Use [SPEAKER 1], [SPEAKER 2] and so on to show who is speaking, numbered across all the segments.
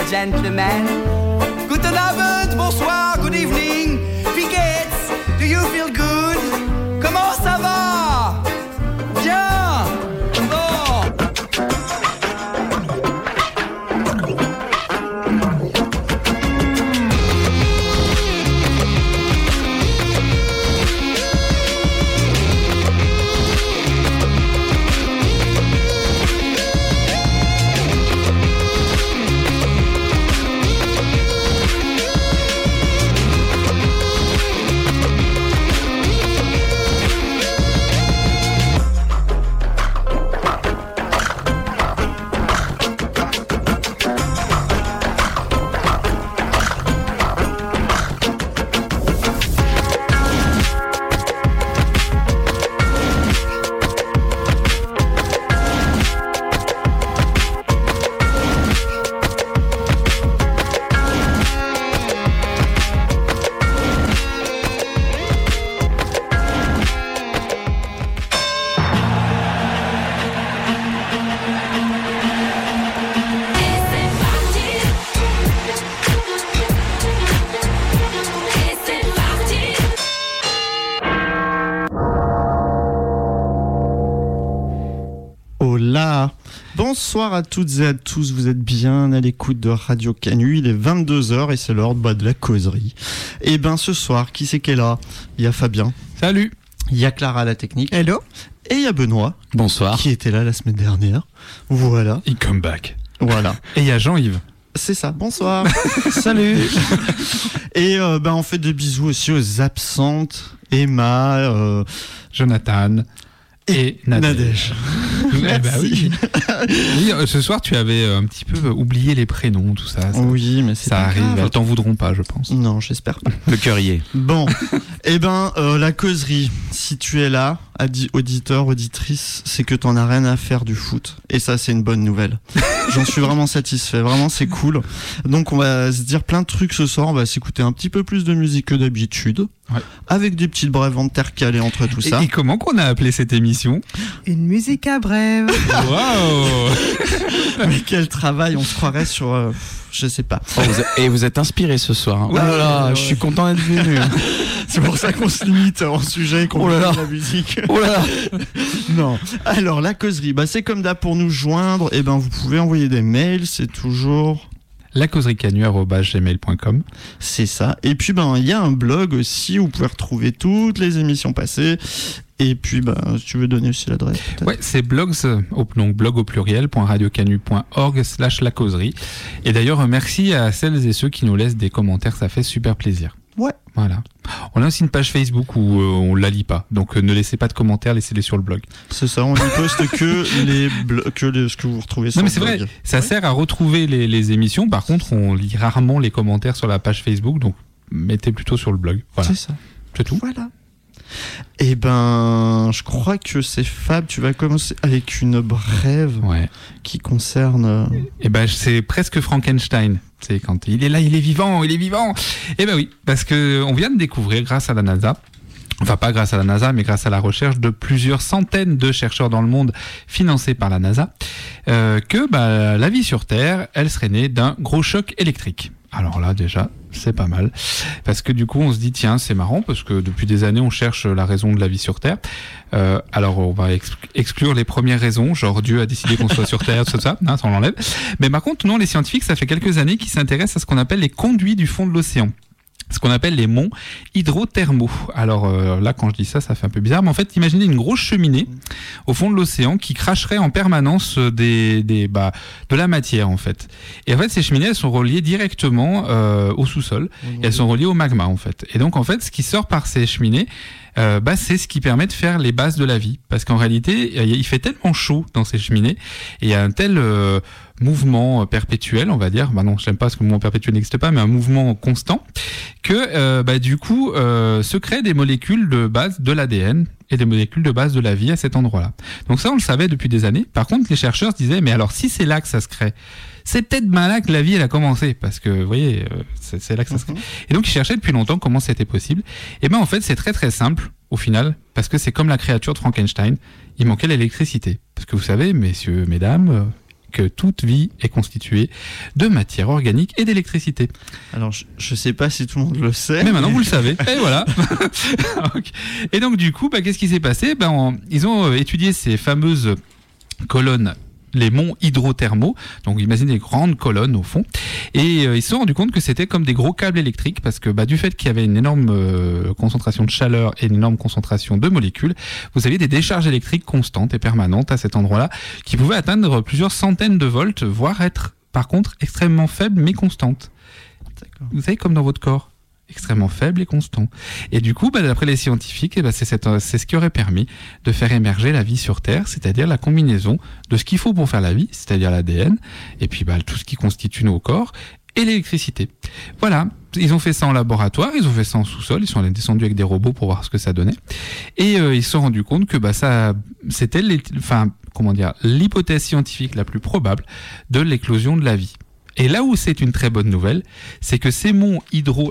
[SPEAKER 1] gentlemen. Guten Abend, bonsoir, good evening. Wie geht's? Do you feel good? Comment ça va? Bien. Bon.
[SPEAKER 2] Bonsoir à toutes et à tous, vous êtes bien à l'écoute de Radio Canu, il est 22h et c'est l'heure de la causerie. Et ben ce soir, qui c'est qui est là? Il y a Fabien.
[SPEAKER 3] Salut.
[SPEAKER 2] Il y a Clara à la technique.
[SPEAKER 4] Hello.
[SPEAKER 2] Et il y a Benoît.
[SPEAKER 3] Bonsoir.
[SPEAKER 2] Qui était là la semaine dernière. Voilà.
[SPEAKER 3] Il come back.
[SPEAKER 2] Voilà.
[SPEAKER 3] Et il y a Jean-Yves.
[SPEAKER 2] C'est ça, bonsoir.
[SPEAKER 3] Salut.
[SPEAKER 2] Et on fait des bisous aussi aux absentes, Emma,
[SPEAKER 3] Jonathan et Nadège.
[SPEAKER 2] Merci.
[SPEAKER 3] Oui, ce soir tu avais un petit peu oublié les prénoms, tout ça.
[SPEAKER 2] Oui, mais c'est
[SPEAKER 3] ça
[SPEAKER 2] pas
[SPEAKER 3] arrive.
[SPEAKER 2] grave.
[SPEAKER 3] Elles t'en voudront pas, je pense.
[SPEAKER 2] Non, j'espère pas.
[SPEAKER 3] Le cœur y est.
[SPEAKER 2] Bon, la causerie, si tu es là, auditeur, auditrice, c'est que t'en as rien à faire du foot. Et ça, c'est une bonne nouvelle. J'en suis vraiment satisfait, vraiment c'est cool. Donc on va se dire plein de trucs ce soir, on va s'écouter un petit peu plus de musique que d'habitude, ouais. Avec des petites brèves intercalées entre tout ça.
[SPEAKER 3] Et comment qu'on a appelé cette émission?
[SPEAKER 4] Une musique à brève.
[SPEAKER 3] Waouh.
[SPEAKER 2] Mais quel travail, on se croirait sur... je sais pas.
[SPEAKER 5] Et vous êtes inspiré ce soir. Hein.
[SPEAKER 2] Ouais,
[SPEAKER 5] oh là là,
[SPEAKER 2] ouais.
[SPEAKER 5] Je suis content d'être venu.
[SPEAKER 2] C'est pour ça qu'on se limite en sujet et qu'on met la musique.
[SPEAKER 5] Oh là là.
[SPEAKER 2] Non. Alors, la causerie, c'est comme d'hab pour nous joindre. Vous pouvez envoyer des mails, c'est toujours...
[SPEAKER 3] lacauserie@gmail.com.
[SPEAKER 2] C'est ça. Et puis, il y a un blog aussi où vous pouvez retrouver toutes les émissions passées. Et puis, si tu veux donner aussi l'adresse, peut-être.
[SPEAKER 3] Ouais, c'est blogs, donc blog au pluriel, .radiocanu.org/lacauserie. Et d'ailleurs, merci à celles et ceux qui nous laissent des commentaires, ça fait super plaisir.
[SPEAKER 2] Ouais.
[SPEAKER 3] Voilà. On a aussi une page Facebook où on la lit pas. Donc ne laissez pas de commentaires, laissez-les sur le blog.
[SPEAKER 2] C'est ça, on ne poste que ce que vous retrouvez sur
[SPEAKER 3] le
[SPEAKER 2] blog.
[SPEAKER 3] Non mais c'est vrai, ça sert à retrouver les émissions. Par contre, on lit rarement les commentaires sur la page Facebook, donc mettez plutôt sur le blog. Voilà.
[SPEAKER 2] C'est ça.
[SPEAKER 3] C'est tout.
[SPEAKER 2] Voilà. Je crois que c'est Fab, tu vas commencer avec une brève qui concerne...
[SPEAKER 3] c'est presque Frankenstein. C'est quand il est là, il est vivant. Oui, parce que on vient de découvrir grâce à la NASA, enfin pas grâce à la NASA, mais grâce à la recherche de plusieurs centaines de chercheurs dans le monde financés par la NASA, que la vie sur Terre, elle serait née d'un gros choc électrique. Alors là, déjà, c'est pas mal. Parce que du coup, on se dit, tiens, c'est marrant, parce que depuis des années, on cherche la raison de la vie sur Terre. Alors, on va exclure les premières raisons, genre Dieu a décidé qu'on soit sur Terre, tout ça, ça on l'enlève. Mais par contre, non, les scientifiques, ça fait quelques années qu'ils s'intéressent à ce qu'on appelle les conduits du fond de l'océan. Ce qu'on appelle les monts hydrothermaux. Alors là, quand je dis ça, ça fait un peu bizarre, mais en fait, imaginez une grosse cheminée au fond de l'océan qui cracherait en permanence de la matière, en fait. Et en fait, ces cheminées, elles sont reliées directement au sous-sol, et elles sont reliées au magma, en fait. Et donc, en fait, ce qui sort par ces cheminées, c'est ce qui permet de faire les bases de la vie. Parce qu'en réalité, il fait tellement chaud dans ces cheminées, et il y a un tel mouvement perpétuel, on va dire, non, j'aime pas parce que le mouvement perpétuel n'existe pas, mais un mouvement constant, que du coup se créent des molécules de base de l'ADN et des molécules de base de la vie à cet endroit-là. Donc ça, on le savait depuis des années. Par contre, les chercheurs se disaient, mais alors si c'est là que ça se crée, c'est peut-être là que la vie elle a commencé, parce que vous voyez, c'est là que ça se crée. Et donc ils cherchaient depuis longtemps comment c'était possible. Et en fait, c'est très très simple au final, parce que c'est comme la créature de Frankenstein, il manquait l'électricité. Parce que vous savez, messieurs, mesdames, que toute vie est constituée de matière organique et d'électricité.
[SPEAKER 2] Alors, je sais pas si tout le monde le sait.
[SPEAKER 3] Mais maintenant vous le savez. Et voilà. Et donc du coup, qu'est-ce qui s'est passé ? Ils ont étudié ces fameuses colonnes, les monts hydrothermaux. Donc imaginez des grandes colonnes au fond. Et ils se sont rendus compte que c'était comme des gros câbles électriques parce que du fait qu'il y avait une énorme concentration de chaleur et une énorme concentration de molécules, vous aviez des décharges électriques constantes et permanentes à cet endroit-là qui pouvaient atteindre plusieurs centaines de volts, voire être par contre extrêmement faibles mais constantes.
[SPEAKER 2] D'accord.
[SPEAKER 3] Vous savez, comme dans votre corps, extrêmement faible et constant. Et du coup, d'après les scientifiques, c'est ce qui aurait permis de faire émerger la vie sur Terre, c'est-à-dire la combinaison de ce qu'il faut pour faire la vie, c'est-à-dire l'ADN, et puis tout ce qui constitue nos corps, et l'électricité. Voilà, ils ont fait ça en laboratoire, ils ont fait ça en sous-sol, ils sont allés descendus avec des robots pour voir ce que ça donnait, et ils se sont rendus compte que c'était l'hypothèse scientifique la plus probable de l'éclosion de la vie. Et là où c'est une très bonne nouvelle, c'est que ces monts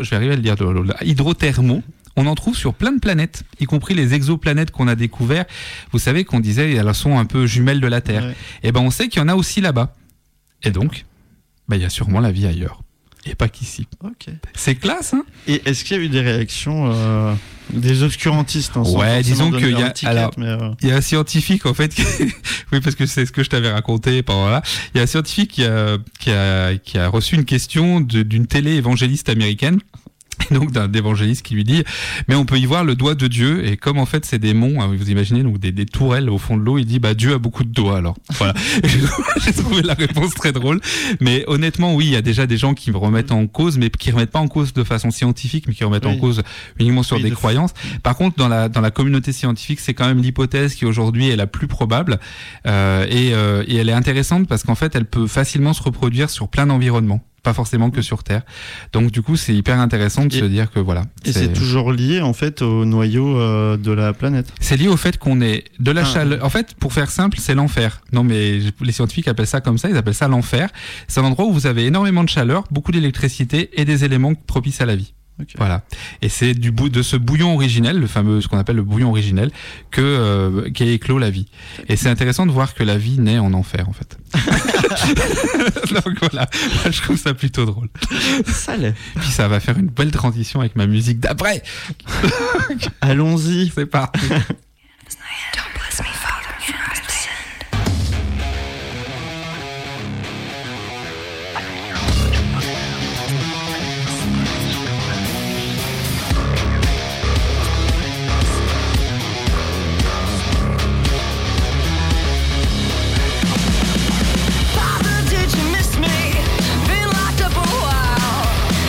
[SPEAKER 3] hydrothermaux, on en trouve sur plein de planètes, y compris les exoplanètes qu'on a découvertes. Vous savez qu'on disait elles sont un peu jumelles de la Terre. Ouais. Et on sait qu'il y en a aussi là-bas. Et donc, il y a sûrement la vie ailleurs. Et pas qu'ici.
[SPEAKER 2] Okay.
[SPEAKER 3] C'est classe, hein ?
[SPEAKER 2] Et est-ce qu'il y a eu des réactions des obscurantistes
[SPEAKER 3] Ouais, disons qu'il y a il y a un scientifique en fait oui, parce que c'est ce que je t'avais raconté pendant là. Il y a un scientifique qui a reçu une question d'une télé évangéliste américaine. Et donc d'un évangéliste qui lui dit mais on peut y voir le doigt de Dieu, et comme en fait c'est des monts, vous imaginez, donc des tourelles au fond de l'eau, il dit Dieu a beaucoup de doigts, alors voilà. J'ai trouvé la réponse très drôle, mais honnêtement oui, il y a déjà des gens qui me remettent en cause, mais qui remettent pas en cause de façon scientifique, mais qui remettent en cause uniquement sur des croyances. Par contre dans la communauté scientifique, c'est quand même l'hypothèse qui aujourd'hui est la plus probable, et elle est intéressante parce qu'en fait elle peut facilement se reproduire sur plein d'environnements, pas forcément que sur Terre. Donc du coup, c'est hyper intéressant de se dire que voilà.
[SPEAKER 2] Et c'est toujours lié en fait au noyau de la planète.
[SPEAKER 3] C'est lié au fait qu'on ait de la chaleur. En fait, pour faire simple, c'est l'enfer. Non mais les scientifiques appellent ça comme ça, ils appellent ça l'enfer. C'est un endroit où vous avez énormément de chaleur, beaucoup d'électricité et des éléments propices à la vie. Okay. Voilà. Et c'est de ce bouillon originel, ce qu'on appelle le bouillon originel, qui a éclos la vie. Et c'est intéressant de voir que la vie naît en enfer, en fait. Donc voilà, je trouve ça plutôt drôle.
[SPEAKER 2] Ça l'est.
[SPEAKER 3] Puis ça va faire une belle transition avec ma musique d'après.
[SPEAKER 2] Allons-y.
[SPEAKER 3] C'est parti.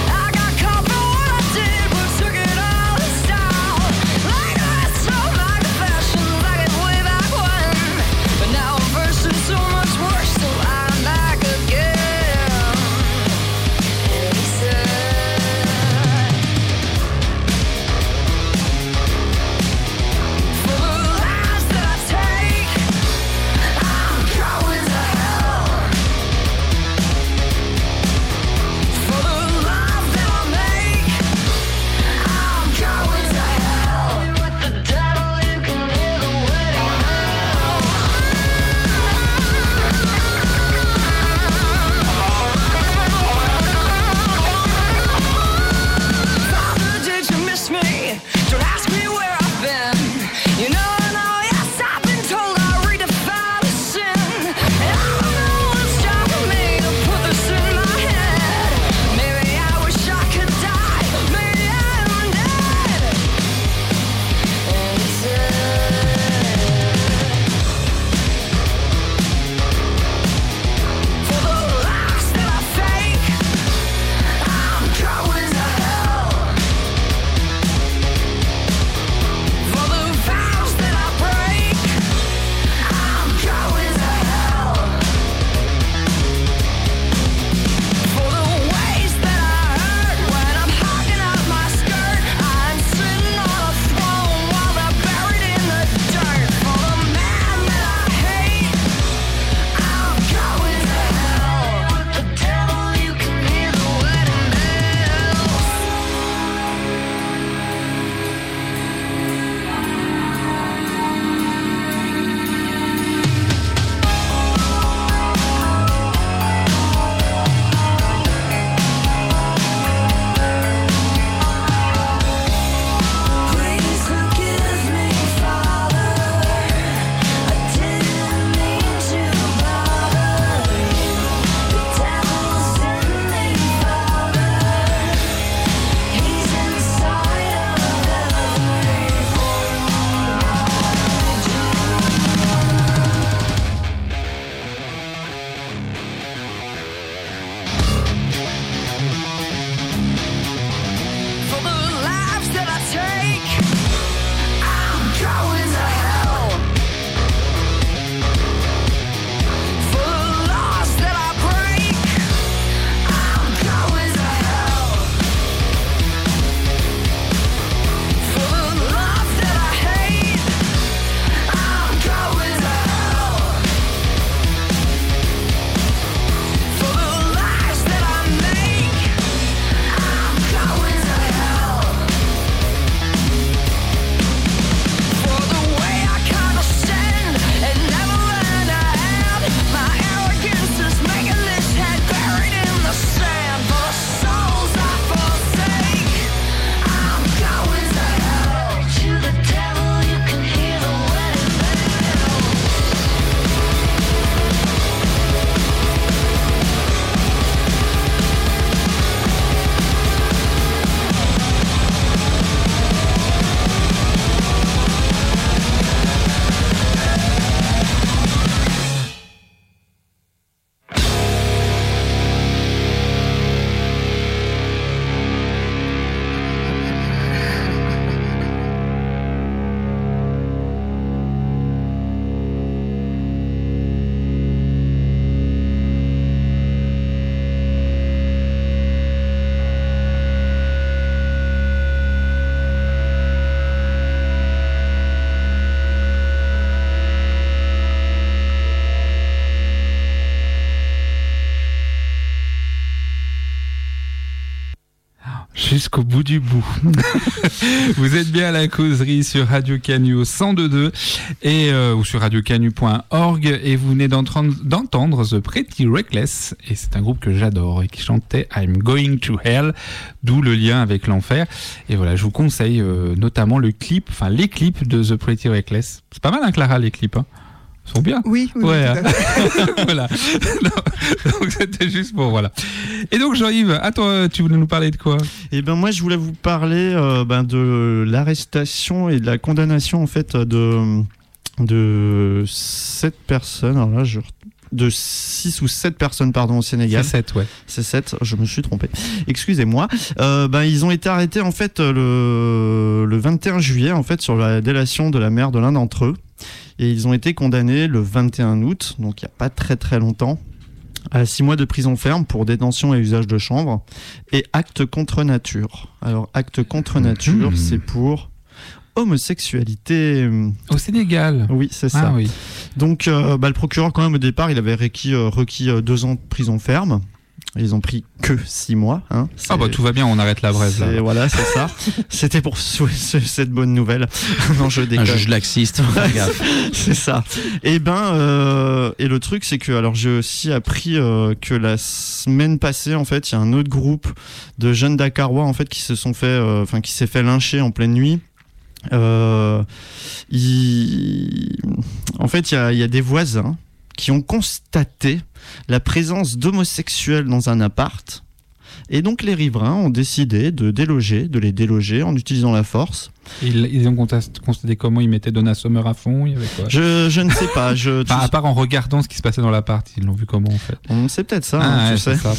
[SPEAKER 6] Like
[SPEAKER 3] Jusqu'au bout du bout. Vous êtes bien à la causerie sur Radio Canu au 102.2 et ou sur radiocanu.org et vous venez d'entendre The Pretty Reckless et c'est un groupe que j'adore et qui chantait I'm Going to Hell, d'où le lien avec l'enfer. Et voilà, je vous conseille notamment les clips de The Pretty Reckless. C'est pas mal, hein, Clara, les clips, hein. Ils sont bien.
[SPEAKER 4] Oui.
[SPEAKER 3] Ouais, hein. Voilà. Donc c'était juste pour voilà. Et donc Jean-Yves, à toi, tu voulais nous parler de quoi?
[SPEAKER 2] Eh ben moi je voulais vous parler de l'arrestation et de la condamnation en fait de 7 personnes. Alors là de 6 ou 7 personnes au Sénégal.
[SPEAKER 3] C'est 7, ouais.
[SPEAKER 2] C'est 7, je me suis trompé. Excusez-moi. Ils ont été arrêtés en fait le 21 juillet en fait sur la délation de la mère de l'un d'entre eux. Et ils ont été condamnés le 21 août, donc il n'y a pas très très longtemps, à 6 mois de prison ferme pour détention et usage de chanvre et acte contre nature. Alors acte contre nature, c'est pour homosexualité.
[SPEAKER 3] Au Sénégal.
[SPEAKER 2] Oui, c'est ça.
[SPEAKER 3] Ah, oui.
[SPEAKER 2] Donc le procureur quand même au départ, il avait requis 2 ans de prison ferme. Ils ont pris que 6 mois. Hein.
[SPEAKER 3] Tout va bien, on arrête la braise. Là.
[SPEAKER 2] Voilà, c'est ça. C'était pour cette bonne nouvelle. Non, je déconne.
[SPEAKER 5] Un juge laxiste.
[SPEAKER 2] C'est ça. Et le truc, c'est que alors j'ai aussi appris que la semaine passée, en fait, il y a un autre groupe de jeunes Dakarois en fait qui s'est fait lyncher en pleine nuit. En fait, il y a des voisins qui ont constaté la présence d'homosexuels dans un appart. Et donc les riverains ont décidé de les déloger en utilisant la force.
[SPEAKER 3] Ils ont constaté comment ils mettaient Donna Summer à fond, il y avait quoi?
[SPEAKER 2] Je ne sais pas.
[SPEAKER 3] À part en regardant ce qui se passait dans l'appart, ils l'ont vu comment en fait?
[SPEAKER 2] C'est peut-être ça, tu sais.
[SPEAKER 3] Ça.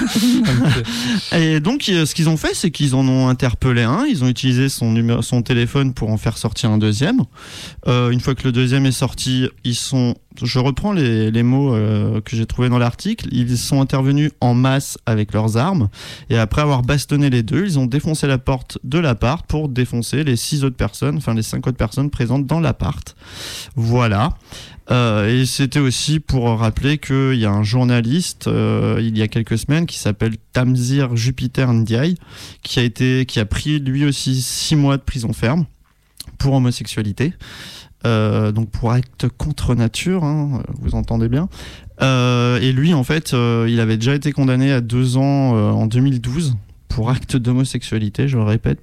[SPEAKER 2] Et donc ce qu'ils ont fait, c'est qu'ils en ont interpellé un, ils ont utilisé son téléphone pour en faire sortir un deuxième. Une fois que le deuxième est sorti, je reprends les mots que j'ai trouvés dans l'article, ils sont intervenus en masse avec leurs armes et après avoir bastonné les deux, ils ont défoncé la porte de l'appart pour défoncer les 5 autres personnes présentes dans l'appart. Voilà. Et c'était aussi pour rappeler qu'il y a un journaliste il y a quelques semaines qui s'appelle Tamsir Jupiter Ndiaye qui a pris lui aussi 6 mois de prison ferme pour homosexualité. Donc pour acte contre nature, hein, vous entendez bien. Et lui, en fait, il avait déjà été condamné à 2 ans en 2012 pour acte d'homosexualité, je le répète,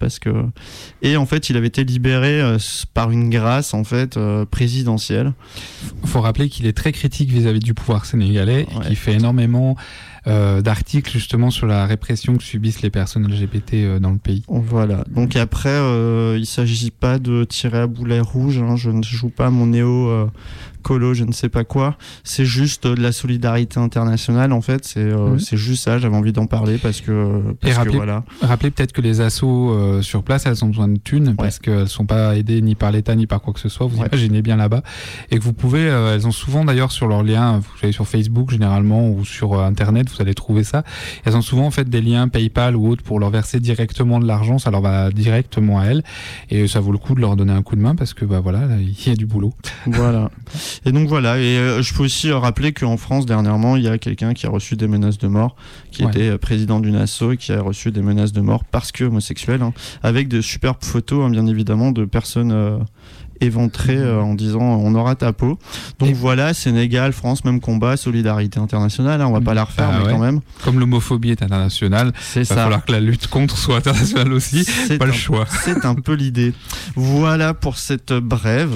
[SPEAKER 2] et en fait, il avait été libéré par une grâce en fait présidentielle.
[SPEAKER 3] Faut rappeler qu'il est très critique vis-à-vis du pouvoir sénégalais et qu'il fait énormément d'articles justement sur la répression que subissent les personnes LGBT dans le pays.
[SPEAKER 2] Voilà. Donc après, il s'agit pas de tirer à boulet rouge. Hein. Je ne joue pas mon néo-colo, je ne sais pas quoi. C'est juste de la solidarité internationale en fait. C'est juste ça. J'avais envie d'en parler parce que voilà.
[SPEAKER 3] Rappelez peut-être que les assos sur place, elles ont besoin de thunes parce qu'elles sont pas aidées ni par l'État ni par quoi que ce soit. Vous imaginez bien là-bas et que vous pouvez. Elles ont souvent d'ailleurs sur leur lien. Vous allez sur Facebook généralement ou sur Internet. Vous allez trouver ça. Elles ont souvent en fait des liens PayPal ou autres pour leur verser directement de l'argent. Ça leur va directement à elles et ça vaut le coup de leur donner un coup de main parce que voilà, il y a du boulot.
[SPEAKER 2] Voilà. Et donc voilà. Et je peux aussi rappeler qu'en France dernièrement, il y a quelqu'un qui a reçu des menaces de mort, qui était président d'une asso et qui a reçu des menaces de mort parce que homosexuel, hein, avec de superbes photos, hein, bien évidemment, de personnes éventrées en disant on aura ta peau. Donc voilà, Sénégal, France, même combat, solidarité internationale, hein, on va pas la refaire, mais quand même.
[SPEAKER 3] Comme l'homophobie est internationale, il va falloir que la lutte contre soit internationale aussi, pas le choix. C'est
[SPEAKER 2] un peu l'idée. Voilà pour cette brève.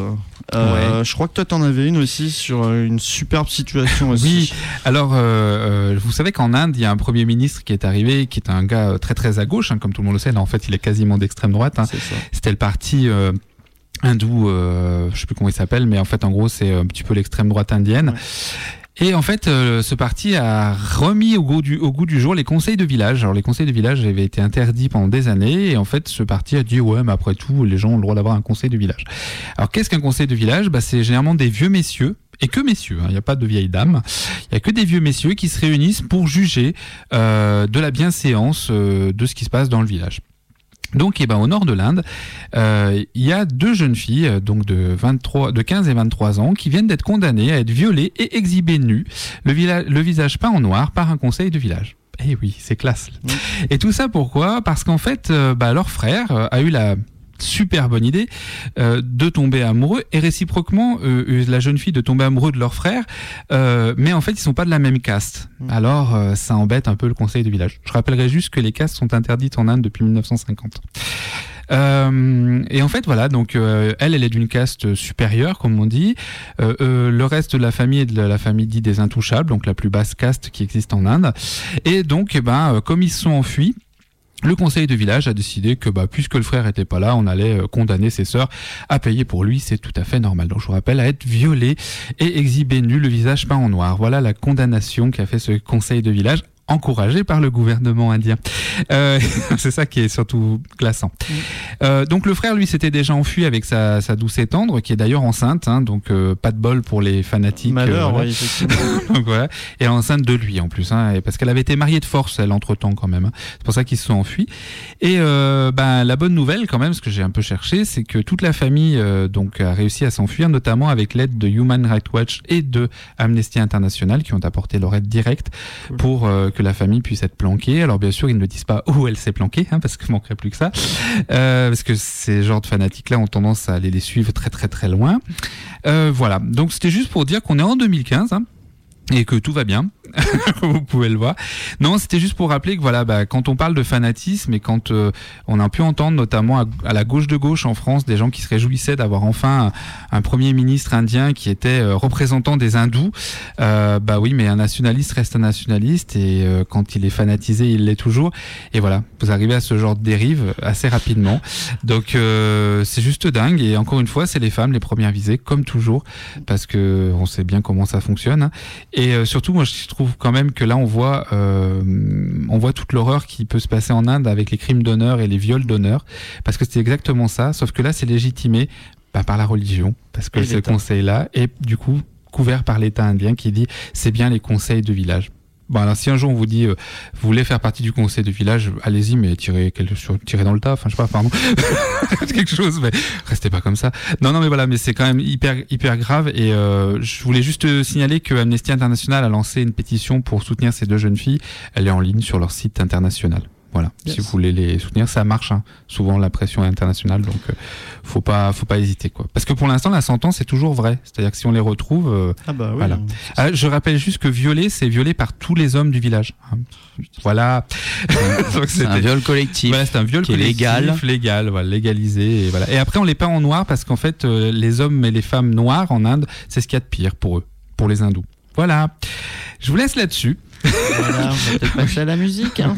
[SPEAKER 2] Je crois que toi t'en avais une aussi sur une superbe situation aussi.
[SPEAKER 3] Oui, alors vous savez qu'en Inde, il y a un premier ministre qui est arrivé, qui est un gars très très à gauche, hein, comme tout le monde le sait. Là, en fait, il est quasiment d'extrême droite. Hein. C'était le parti hindou, je sais plus comment il s'appelle, mais en fait, en gros, c'est un petit peu l'extrême droite indienne. Ouais. Et en fait, ce parti a remis au goût du jour les conseils de village. Alors, les conseils de village avaient été interdits pendant des années, et en fait, ce parti a dit mais après tout, les gens ont le droit d'avoir un conseil de village. Alors, qu'est-ce qu'un conseil de village? C'est généralement des vieux messieurs. Et que messieurs, il n'y a pas de vieilles dames, il n'y a que des vieux messieurs qui se réunissent pour juger de la bienséance de ce qui se passe dans le village. Donc, au nord de l'Inde, il y a 2 jeunes filles, donc de 15 et 23 ans, qui viennent d'être condamnées à être violées et exhibées nues, le visage peint en noir par un conseil de village. Eh oui, c'est classe. Et tout ça pourquoi ? Parce qu'en fait, leur frère a eu la super bonne idée de tomber amoureux et réciproquement la jeune fille de tomber amoureux de leur frère, mais en fait ils sont pas de la même caste. Alors ça embête un peu le conseil de village. Je rappellerai juste que les castes sont interdites en Inde depuis 1950. Et en fait voilà, donc elle est d'une caste supérieure comme on dit. Le reste de la famille est de la famille dite des intouchables, donc la plus basse caste qui existe en Inde. Et donc comme ils se sont enfuis, le conseil de village a décidé que puisque le frère était pas là, on allait condamner ses sœurs à payer pour lui, c'est tout à fait normal. Donc je vous rappelle, à être violé et exhibé nu, le visage peint en noir. Voilà la condamnation qu'a fait ce conseil de village, encouragé par le gouvernement indien. C'est ça qui est surtout glaçant. Donc le frère, lui, s'était déjà enfui avec sa douce et tendre, qui est d'ailleurs enceinte, hein, donc pas de bol pour les fanatiques.
[SPEAKER 2] Malheur,
[SPEAKER 3] voilà.
[SPEAKER 2] oui, effectivement.
[SPEAKER 3] Donc voilà, et enceinte de lui en plus, hein, parce qu'elle avait été mariée de force, elle, entre-temps quand même. Hein. C'est pour ça qu'ils se sont enfuis. Et la bonne nouvelle quand même, ce que j'ai un peu cherché, c'est que toute la famille donc a réussi à s'enfuir, notamment avec l'aide de Human Rights Watch et de Amnesty International, qui ont apporté leur aide directe pour que la famille puisse être planquée. Alors bien sûr, ils ne disent pas où elle s'est planquée, hein, parce qu'il manquerait plus que ça, parce que ces genres de fanatiques-là ont tendance à aller les suivre très très très loin. Voilà, donc c'était juste pour dire qu'on est en 2015, hein, et que tout va bien. Vous pouvez le voir. Non, c'était juste pour rappeler que voilà, quand on parle de fanatisme et quand on a pu entendre notamment à la gauche de gauche en France des gens qui se réjouissaient d'avoir enfin un premier ministre indien qui était représentant des hindous, oui, mais un nationaliste reste un nationaliste et quand il est fanatisé, il l'est toujours. Et voilà, vous arrivez à ce genre de dérive assez rapidement. Donc c'est juste dingue et encore une fois, c'est les femmes les premières visées comme toujours parce que on sait bien comment ça fonctionne. Hein. Et surtout, moi, je trouve quand même que là, on voit toute l'horreur qui peut se passer en Inde avec les crimes d'honneur et les viols d'honneur, parce que c'est exactement ça. Sauf que là, c'est légitimé par la religion, parce que ce conseil-là est du coup couvert par l'État indien qui dit c'est bien les conseils de village. Bon, alors si un jour on vous dit vous voulez faire partie du conseil de village, allez-y, mais tirez dans le tas, enfin je sais pas, pardon, quelque chose, mais restez pas comme ça. Non, mais voilà, mais c'est quand même hyper grave et je voulais juste signaler que Amnesty International a lancé une pétition pour soutenir ces deux jeunes filles. Elle est en ligne sur leur site international. Voilà, yes. Si vous voulez les soutenir, ça marche. Hein. Souvent la pression est internationale, donc faut pas hésiter quoi. Parce que pour l'instant la sentence est toujours vraie, c'est-à-dire que si on les retrouve,
[SPEAKER 2] oui,
[SPEAKER 3] voilà. Je rappelle juste que violer, c'est violé par tous les hommes du village. Hein. Voilà.
[SPEAKER 5] Donc c'est un viol collectif.
[SPEAKER 3] Voilà, c'est un viol
[SPEAKER 5] qui
[SPEAKER 3] collectif,
[SPEAKER 5] est
[SPEAKER 3] légal, voilà, légalisé. Et voilà. Et après on les peint en noir parce qu'en fait les hommes et les femmes noirs en Inde, c'est ce qu'il y a de pire pour eux, pour les hindous. Voilà. Je vous laisse là-dessus.
[SPEAKER 2] Voilà, on va peut-être passer à la musique. Hein.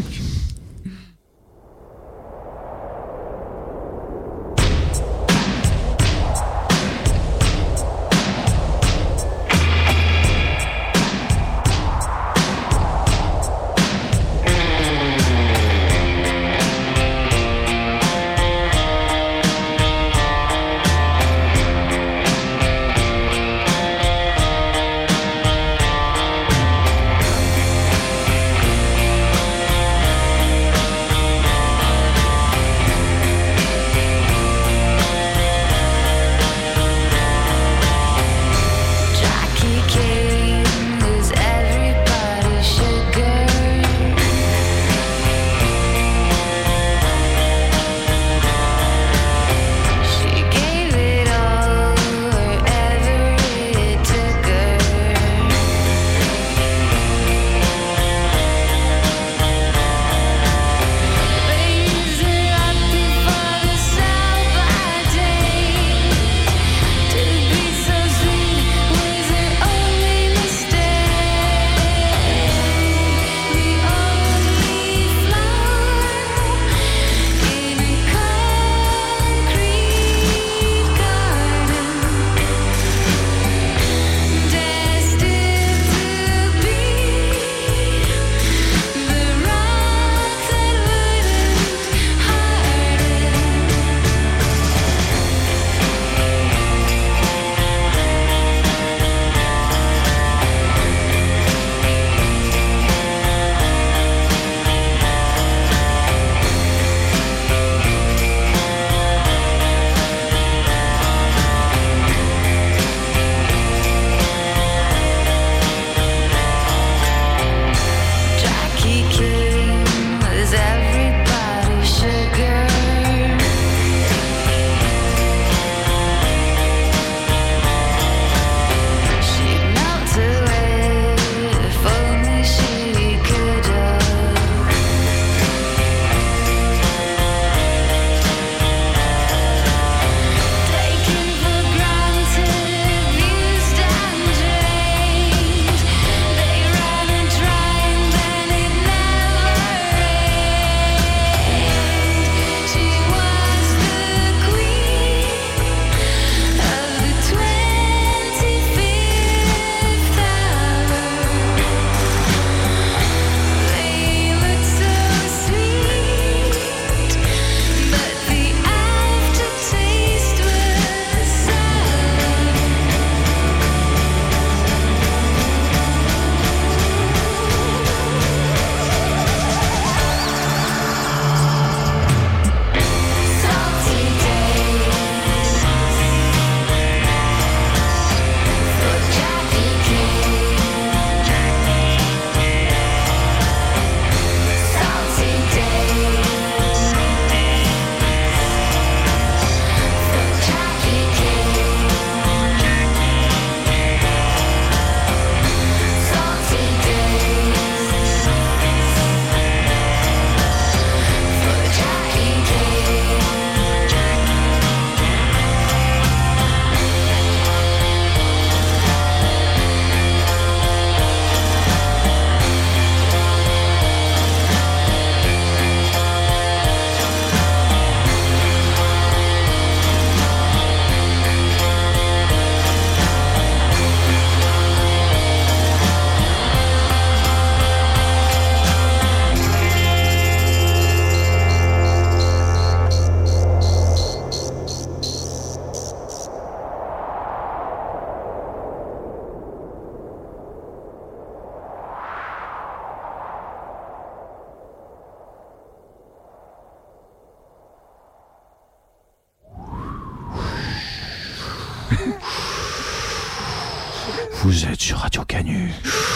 [SPEAKER 5] Vous êtes sur Radio Canu.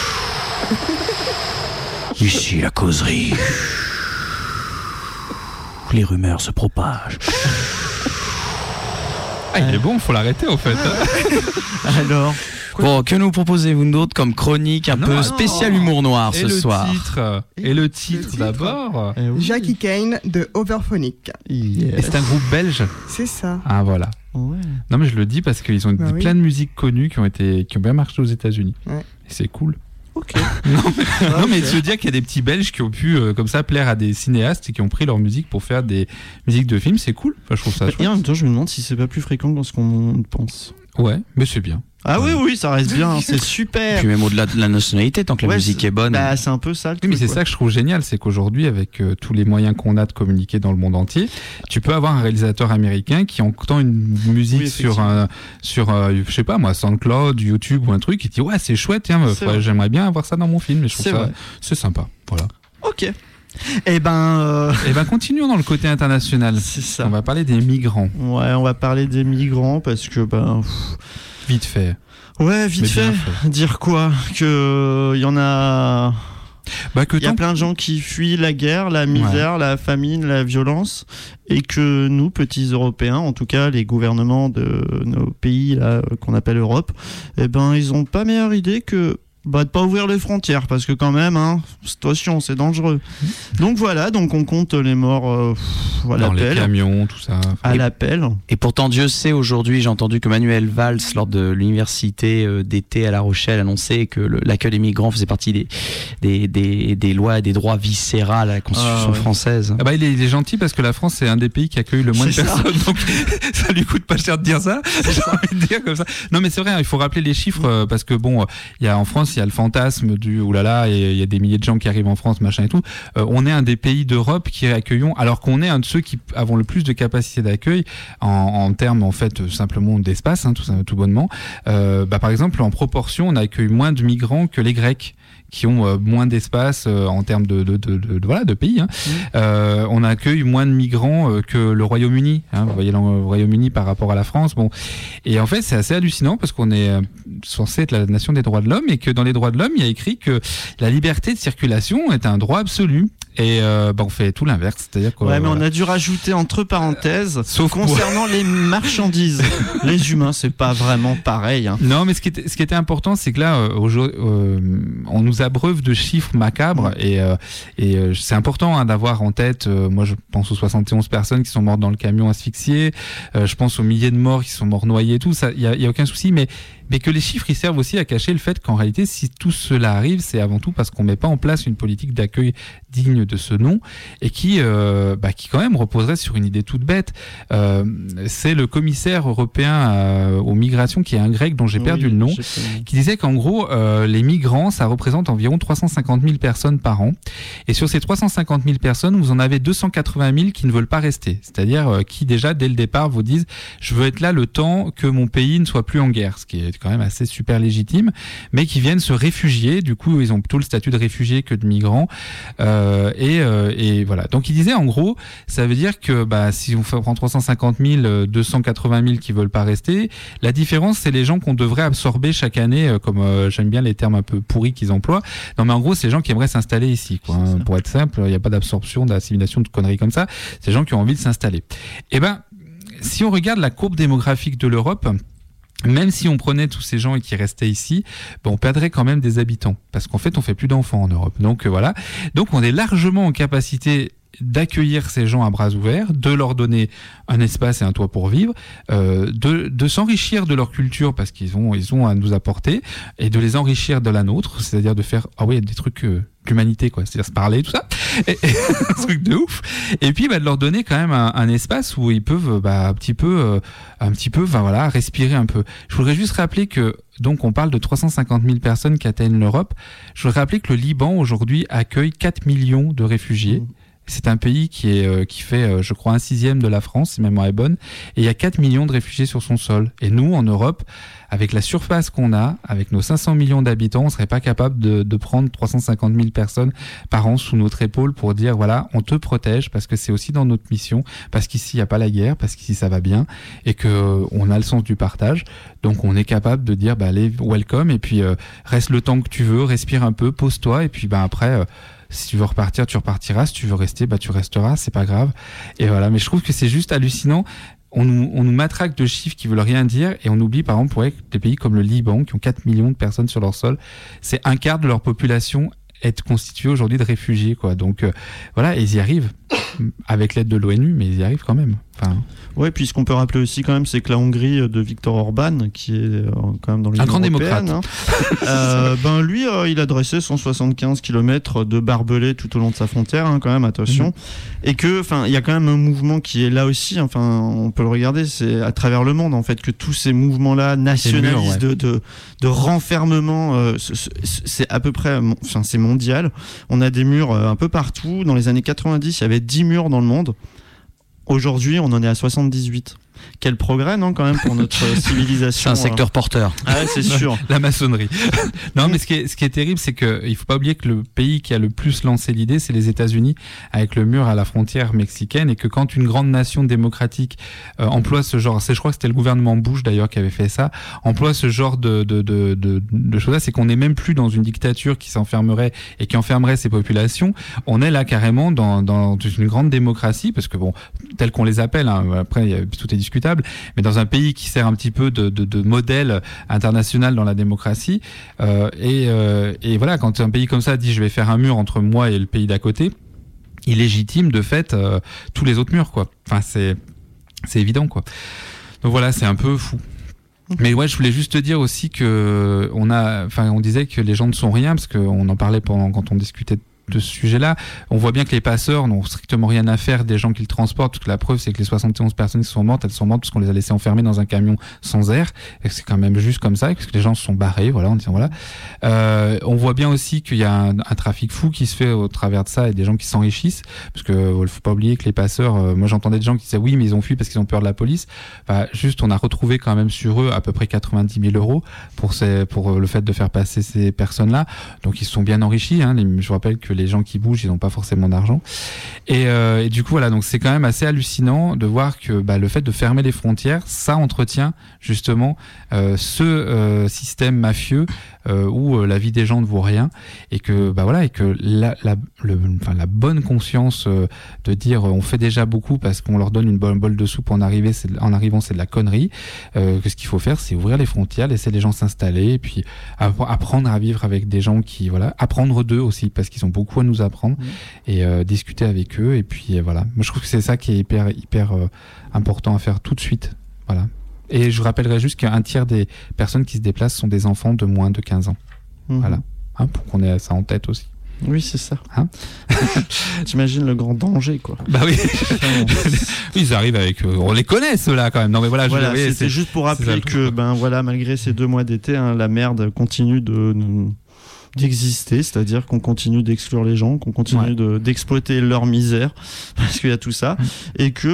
[SPEAKER 5] Ici la causerie. Les rumeurs se propagent.
[SPEAKER 3] Ah, il est bon, faut l'arrêter en fait.
[SPEAKER 2] Alors,
[SPEAKER 5] bon, que nous proposez-vous d'autre comme chronique un peu spécial humour noir ce soir?
[SPEAKER 3] Et le titre d'abord.
[SPEAKER 2] oui.
[SPEAKER 4] Jackie Kane de Overphonic.
[SPEAKER 2] Yes.
[SPEAKER 3] Et c'est un groupe belge.
[SPEAKER 4] C'est ça.
[SPEAKER 3] Ah voilà.
[SPEAKER 2] Ouais.
[SPEAKER 3] Non mais je le dis parce qu'ils ont
[SPEAKER 4] Bah oui.
[SPEAKER 3] plein de musiques connues qui ont bien marché aux États-Unis.
[SPEAKER 4] Ouais.
[SPEAKER 3] Et c'est cool.
[SPEAKER 2] Ok.
[SPEAKER 3] Non mais de se dire qu'il y a des petits Belges qui ont pu comme ça plaire à des cinéastes et qui ont pris leur musique pour faire des musiques de films, c'est cool. Enfin, je trouve ça
[SPEAKER 2] Et
[SPEAKER 3] chouette.
[SPEAKER 2] en même temps, je me demande si c'est pas plus fréquent que ce qu'on pense.
[SPEAKER 3] Ouais, mais c'est bien.
[SPEAKER 2] Ah oui, ça reste bien, c'est super.
[SPEAKER 5] Puis même au-delà de la nationalité, tant que la
[SPEAKER 2] Ouais,
[SPEAKER 5] musique est bonne.
[SPEAKER 2] Bah, c'est un peu ça le
[SPEAKER 3] Oui,
[SPEAKER 2] truc.
[SPEAKER 3] mais c'est
[SPEAKER 2] ouais.
[SPEAKER 3] ça que je trouve génial, c'est qu'aujourd'hui, avec tous les moyens qu'on a de communiquer dans le monde entier, tu peux avoir un réalisateur américain qui entend une musique
[SPEAKER 2] Oui,
[SPEAKER 3] sur je sais pas moi, SoundCloud, YouTube ou un truc, et dit ouais c'est chouette, tiens,
[SPEAKER 2] C'est vrai.
[SPEAKER 3] j'aimerais bien avoir ça dans mon film, et je trouve
[SPEAKER 2] C'est
[SPEAKER 3] ça
[SPEAKER 2] vrai.
[SPEAKER 3] c'est sympa. Voilà.
[SPEAKER 2] Ok. Eh ben,
[SPEAKER 3] Et ben continuons dans le côté international.
[SPEAKER 2] c'est ça.
[SPEAKER 3] On va parler des migrants,
[SPEAKER 2] Ouais, on va parler des migrants parce que
[SPEAKER 3] vite fait.
[SPEAKER 2] ouais, vite
[SPEAKER 3] Mais bien
[SPEAKER 2] fait. Dire quoi? Que il y en a.
[SPEAKER 3] Bah que
[SPEAKER 2] Il y a
[SPEAKER 3] tant
[SPEAKER 2] plein de gens qui fuient la guerre, la misère, la famine, la violence, et que nous, petits Européens, en tout cas les gouvernements de nos pays là qu'on appelle Europe, eh ben ils ont pas meilleure idée que de pas ouvrir les frontières parce que quand même, attention, c'est dangereux. Donc voilà, donc on compte les morts à
[SPEAKER 3] dans les
[SPEAKER 2] l'appel.
[SPEAKER 3] camions, tout ça.
[SPEAKER 2] À l'appel.
[SPEAKER 5] Et pourtant, Dieu sait, aujourd'hui, j'ai entendu que Manuel Valls, lors de l'université d'été à La Rochelle, annonçait que l'accueil des migrants faisait partie des lois et des droits viscérales à la Constitution française.
[SPEAKER 3] Ah bah il est gentil parce que la France c'est un des pays qui accueille le moins de
[SPEAKER 2] C'est ça.
[SPEAKER 3] personnes, donc ça lui coûte pas cher de dire ça. J'ai envie de dire comme ça. Non mais c'est vrai, il faut rappeler les chiffres parce que bon, il y a en France il y a le fantasme du oulala et il y a des milliers de gens qui arrivent en France machin et tout. On est un des pays d'Europe qui accueillons, alors qu'on est un de ceux qui avons le plus de capacité d'accueil en termes en fait simplement d'espace, tout bonnement. Par exemple en proportion on accueille moins de migrants que les Grecs qui ont moins d'espace en termes de pays. On accueille moins de migrants que le Royaume-Uni. Vous voyez le Royaume-Uni par rapport à la France. Bon, et en fait c'est assez hallucinant parce qu'on est censé être la nation des droits de l'homme et que dans les droits de l'homme il y a écrit que la liberté de circulation est un droit absolu. Et on fait tout l'inverse, c'est-à-dire que
[SPEAKER 2] Ouais, mais on a dû rajouter entre parenthèses,
[SPEAKER 3] Sauf
[SPEAKER 2] concernant les marchandises. Les humains, c'est pas vraiment pareil.
[SPEAKER 3] Non, mais ce qui était important, c'est que là, on nous abreuve de chiffres macabres et c'est important d'avoir en tête. Moi, je pense aux 71 personnes qui sont mortes dans le camion asphyxiées. Je pense aux milliers de morts qui sont morts noyés. Tout ça, il y a aucun souci, mais que les chiffres ils servent aussi à cacher le fait qu'en réalité, si tout cela arrive, c'est avant tout parce qu'on met pas en place une politique d'accueil digne de ce nom et qui quand même reposerait sur une idée toute bête. C'est le commissaire européen aux migrations qui est un grec dont j'ai perdu le nom, qui disait qu'en gros les migrants ça représente environ 350 000 personnes par an et sur ces 350 000 personnes vous en avez 280 000 qui ne veulent pas rester, c'est-à-dire qui déjà dès le départ vous disent je veux être là le temps que mon pays ne soit plus en guerre, ce qui est quand même assez super légitime, mais qui viennent se réfugier, du coup ils ont plutôt le statut de réfugiés que de migrants et voilà. Donc il disait en gros ça veut dire que si on prend 350 000, 280 000 qui veulent pas rester, la différence c'est les gens qu'on devrait absorber chaque année, comme j'aime bien les termes un peu pourris qu'ils emploient. Non mais en gros c'est les gens qui aimeraient s'installer ici, quoi. Pour être simple, il n'y a pas d'absorption, d'assimilation, de conneries comme ça. C'est les gens qui ont envie de s'installer. Et si on regarde la courbe démographique de l'Europe, même si on prenait tous ces gens et qui restaient ici, on perdrait quand même des habitants. Parce qu'en fait, on fait plus d'enfants en Europe. Donc voilà. Donc on est largement en capacité d'accueillir ces gens à bras ouverts, de leur donner un espace et un toit pour vivre, de s'enrichir de leur culture parce qu'ils ont à nous apporter et de les enrichir de la nôtre, c'est-à-dire de faire des trucs d'humanité, quoi, c'est-à-dire se parler, tout ça, et un truc de ouf. Et puis de leur donner quand même un espace où ils peuvent un petit peu respirer un peu. Je voudrais juste rappeler que donc on parle de 350 000 personnes qui atteignent l'Europe. Je voudrais rappeler que le Liban aujourd'hui accueille 4 millions de réfugiés. C'est un pays qui fait, je crois, 1/6 de la France, si ma mémoire est bonne, et il y a 4 millions de réfugiés sur son sol. Et nous, en Europe, avec la surface qu'on a, avec nos 500 millions d'habitants, on serait pas capable de prendre 350 000 personnes par an sous notre épaule pour dire, voilà, on te protège parce que c'est aussi dans notre mission, parce qu'ici, il n'y a pas la guerre, parce qu'ici, ça va bien, et que on a le sens du partage. Donc, on est capable de dire, allez, welcome, et puis, reste le temps que tu veux, respire un peu, pose-toi, et puis, après, si tu veux repartir, tu repartiras. Si tu veux rester, tu resteras. C'est pas grave. Et voilà. Mais je trouve que c'est juste hallucinant. On nous matraque de chiffres qui veulent rien dire et on oublie, par exemple, pour des pays comme le Liban, qui ont 4 millions de personnes sur leur sol, c'est 1/4 de leur population est constituée aujourd'hui de réfugiés, quoi. Donc, voilà. Et ils y arrivent. Avec l'aide de l'ONU, mais ils y arrivent quand même.
[SPEAKER 2] Ouais, puis ce qu'on peut rappeler aussi quand même, c'est que la Hongrie de Viktor Orban, qui est quand même dans l'Union européenne,
[SPEAKER 3] démocrate,
[SPEAKER 2] lui, il a dressé 175 km de barbelés tout au long de sa frontière, quand même, attention. Et que, il y a quand même un mouvement qui est là aussi, on peut le regarder, c'est à travers le monde, en fait, que tous ces mouvements-là nationalistes de renfermement, c'est à peu près, c'est mondial. On a des murs un peu partout. Dans les années 90, il y avait 10 murs dans le monde. Aujourd'hui, on en est à 78. Quel progrès, non, quand même, pour notre civilisation.
[SPEAKER 5] C'est un secteur porteur.
[SPEAKER 2] Ah ouais, c'est sûr.
[SPEAKER 3] La maçonnerie. Non, mais ce qui est terrible, c'est que il faut pas oublier que le pays qui a le plus lancé l'idée, c'est les États-Unis, avec le mur à la frontière mexicaine, et que quand une grande nation démocratique emploie ce genre, je crois que c'était le gouvernement Bush d'ailleurs qui avait fait ça, emploie ce genre de choses-là, c'est qu'on n'est même plus dans une dictature qui s'enfermerait et qui enfermerait ses populations. On est là carrément dans une grande démocratie, parce que tel qu'on les appelle, après tout est discutable, mais dans un pays qui sert un petit peu de modèle international dans la démocratie, et voilà, quand un pays comme ça dit je vais faire un mur entre moi et le pays d'à côté, il légitime de fait tous les autres murs, quoi. C'est évident, quoi. Donc voilà, c'est un peu fou. Mais ouais, je voulais juste te dire aussi que on disait que les gens ne sont rien, parce qu'on en parlait quand on discutait de ce sujet-là. On voit bien que les passeurs n'ont strictement rien à faire des gens qui le transportent, parce que la preuve, c'est que les 71 personnes qui sont mortes, elles sont mortes parce qu'on les a laissées enfermer dans un camion sans air, et c'est quand même juste comme ça, parce que les gens se sont barrés, voilà, en disant voilà. On voit bien aussi qu'il y a un trafic fou qui se fait au travers de ça, et des gens qui s'enrichissent, parce que faut pas oublier que les passeurs, moi j'entendais des gens qui disaient oui, mais ils ont fui parce qu'ils ont peur de la police. Juste, on a retrouvé quand même sur eux à peu près 90 000 euros pour le fait de faire passer ces personnes-là. Donc ils se sont bien enrichis, je vous rappelle que les gens qui bougent, ils n'ont pas forcément d'argent. Et du coup, voilà, donc c'est quand même assez hallucinant de voir que le fait de fermer les frontières, ça entretient justement ce système mafieux où la vie des gens ne vaut rien, et que et que la bonne conscience de dire on fait déjà beaucoup parce qu'on leur donne une bonne bol de soupe en arrivant, c'est de la connerie. Que ce qu'il faut faire, c'est ouvrir les frontières, laisser les gens s'installer, et puis apprendre à vivre avec des gens qui apprendre d'eux aussi, parce qu'ils ont beaucoup à nous apprendre, et discuter avec eux, et puis voilà. Moi je trouve que c'est ça qui est hyper important à faire tout de suite. Voilà. Et je rappellerai juste qu'un tiers des personnes qui se déplacent sont des enfants de moins de 15 ans. Voilà. Pour qu'on ait ça en tête aussi.
[SPEAKER 2] Oui, c'est ça. T'imagines le grand danger, quoi.
[SPEAKER 3] Oui. Ils arrivent avec... on les connaît, ceux-là, quand même. Non, mais voilà,
[SPEAKER 2] c'était juste pour rappeler que, malgré ces 2 mois d'été, la merde continue d'exister, c'est-à-dire qu'on continue d'exclure les gens, qu'on continue d'exploiter leur misère, parce qu'il y a tout ça, et que,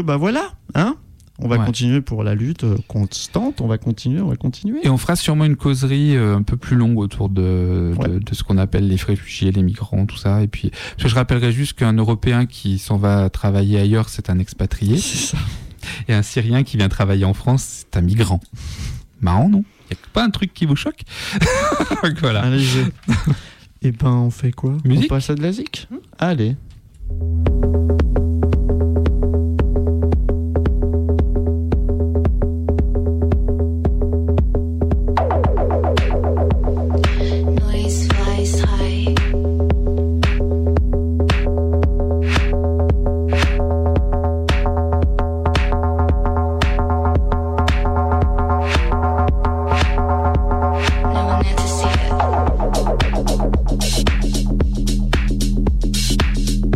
[SPEAKER 2] on va continuer pour la lutte constante, on va continuer.
[SPEAKER 3] Et on fera sûrement une causerie un peu plus longue autour de ce qu'on appelle les réfugiés, les migrants, tout ça. Et puis, parce que je rappellerai juste qu'un Européen qui s'en va travailler ailleurs, c'est un expatrié.
[SPEAKER 2] C'est ça.
[SPEAKER 3] Et un Syrien qui vient travailler en France, c'est un migrant. Marrant, non? Il n'y a pas un truc qui vous choque? Voilà.
[SPEAKER 2] Allez, et on fait quoi?
[SPEAKER 3] Musique?
[SPEAKER 2] On passe à de la zik? Allez.
[SPEAKER 6] No one had to see it.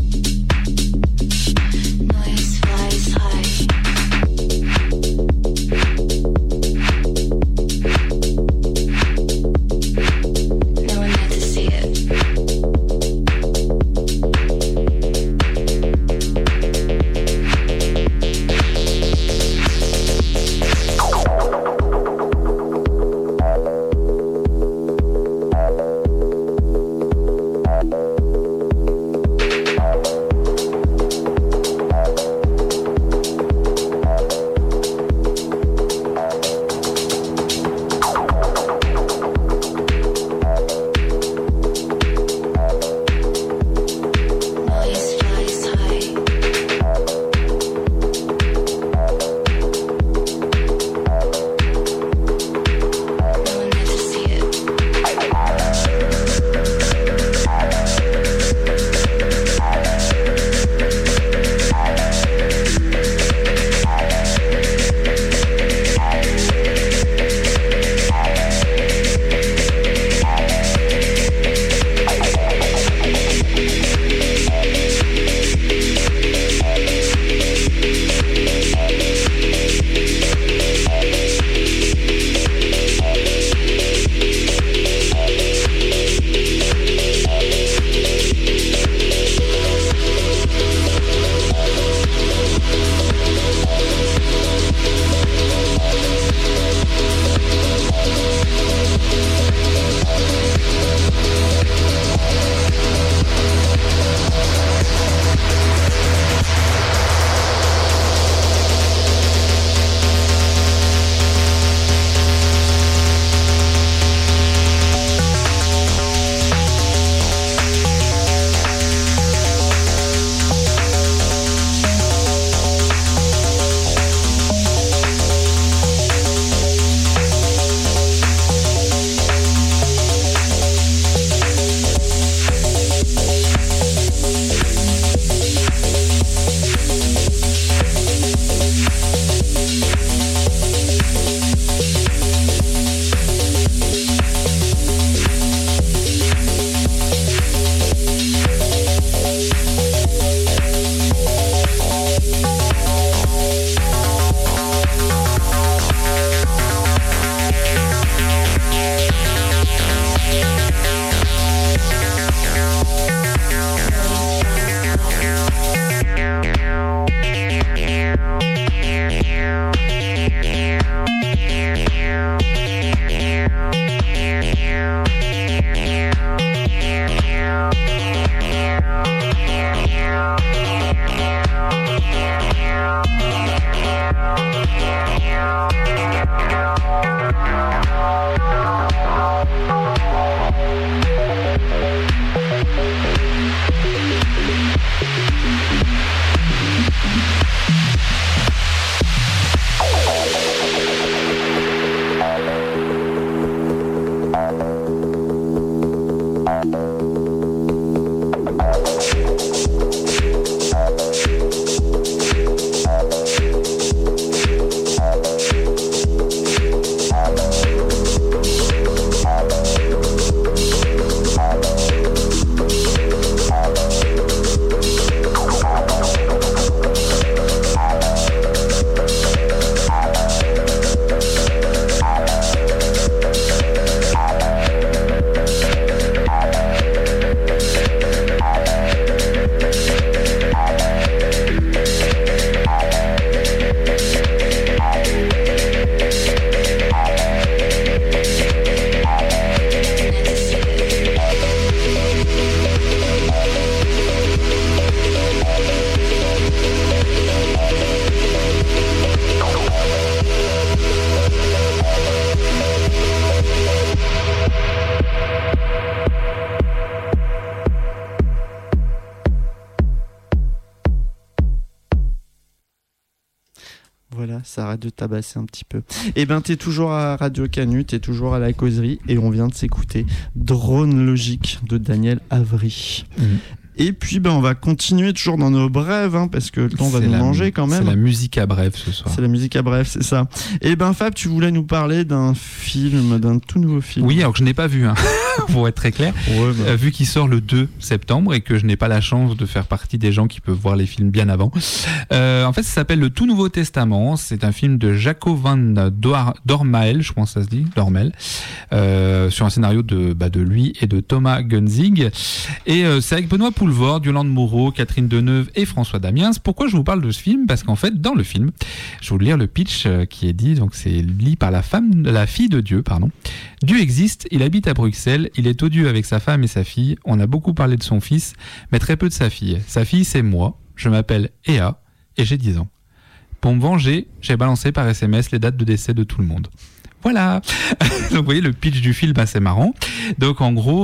[SPEAKER 2] voilà, ça arrête de tabasser un petit peu. Et ben, t'es toujours à Radio Canu, t'es toujours à la causerie, et on vient de s'écouter Drone Logique de Daniel Avery. Et puis, ben, on va continuer toujours dans nos brèves, hein, parce que le temps va nous manger quand même.
[SPEAKER 3] C'est la musique à brève ce soir.
[SPEAKER 2] C'est la musique à brève, c'est ça. Et ben, Fab, tu voulais nous parler d'un tout nouveau film.
[SPEAKER 3] Oui, alors que je n'ai pas vu, hein, pour être très clair.
[SPEAKER 2] Ouais, bah.
[SPEAKER 3] Vu qu'il sort le 2 septembre et que je n'ai pas la chance de faire partie des gens qui peuvent voir les films bien avant. En fait, ça s'appelle Le Tout Nouveau Testament. C'est un film de Jaco van Dormael, je pense que ça se dit, Dormel, sur un scénario de lui et de Thomas Gunzig. Et c'est avec Benoît Poulvord, Yolande Moreau, Catherine Deneuve et François Damiens. Pourquoi je vous parle de ce film ? Parce qu'en fait, dans le film, je vais vous lire le pitch qui est dit, donc c'est dit par la fille de Dieu, pardon. Dieu existe, il habite à Bruxelles, il est odieux avec sa femme et sa fille. On a beaucoup parlé de son fils, mais très peu de sa fille. Sa fille, c'est moi, je m'appelle Ea et j'ai 10 ans. Pour me venger, j'ai balancé par SMS les dates de décès de tout le monde. Voilà. Donc vous voyez le pitch du film, c'est marrant. Donc en gros,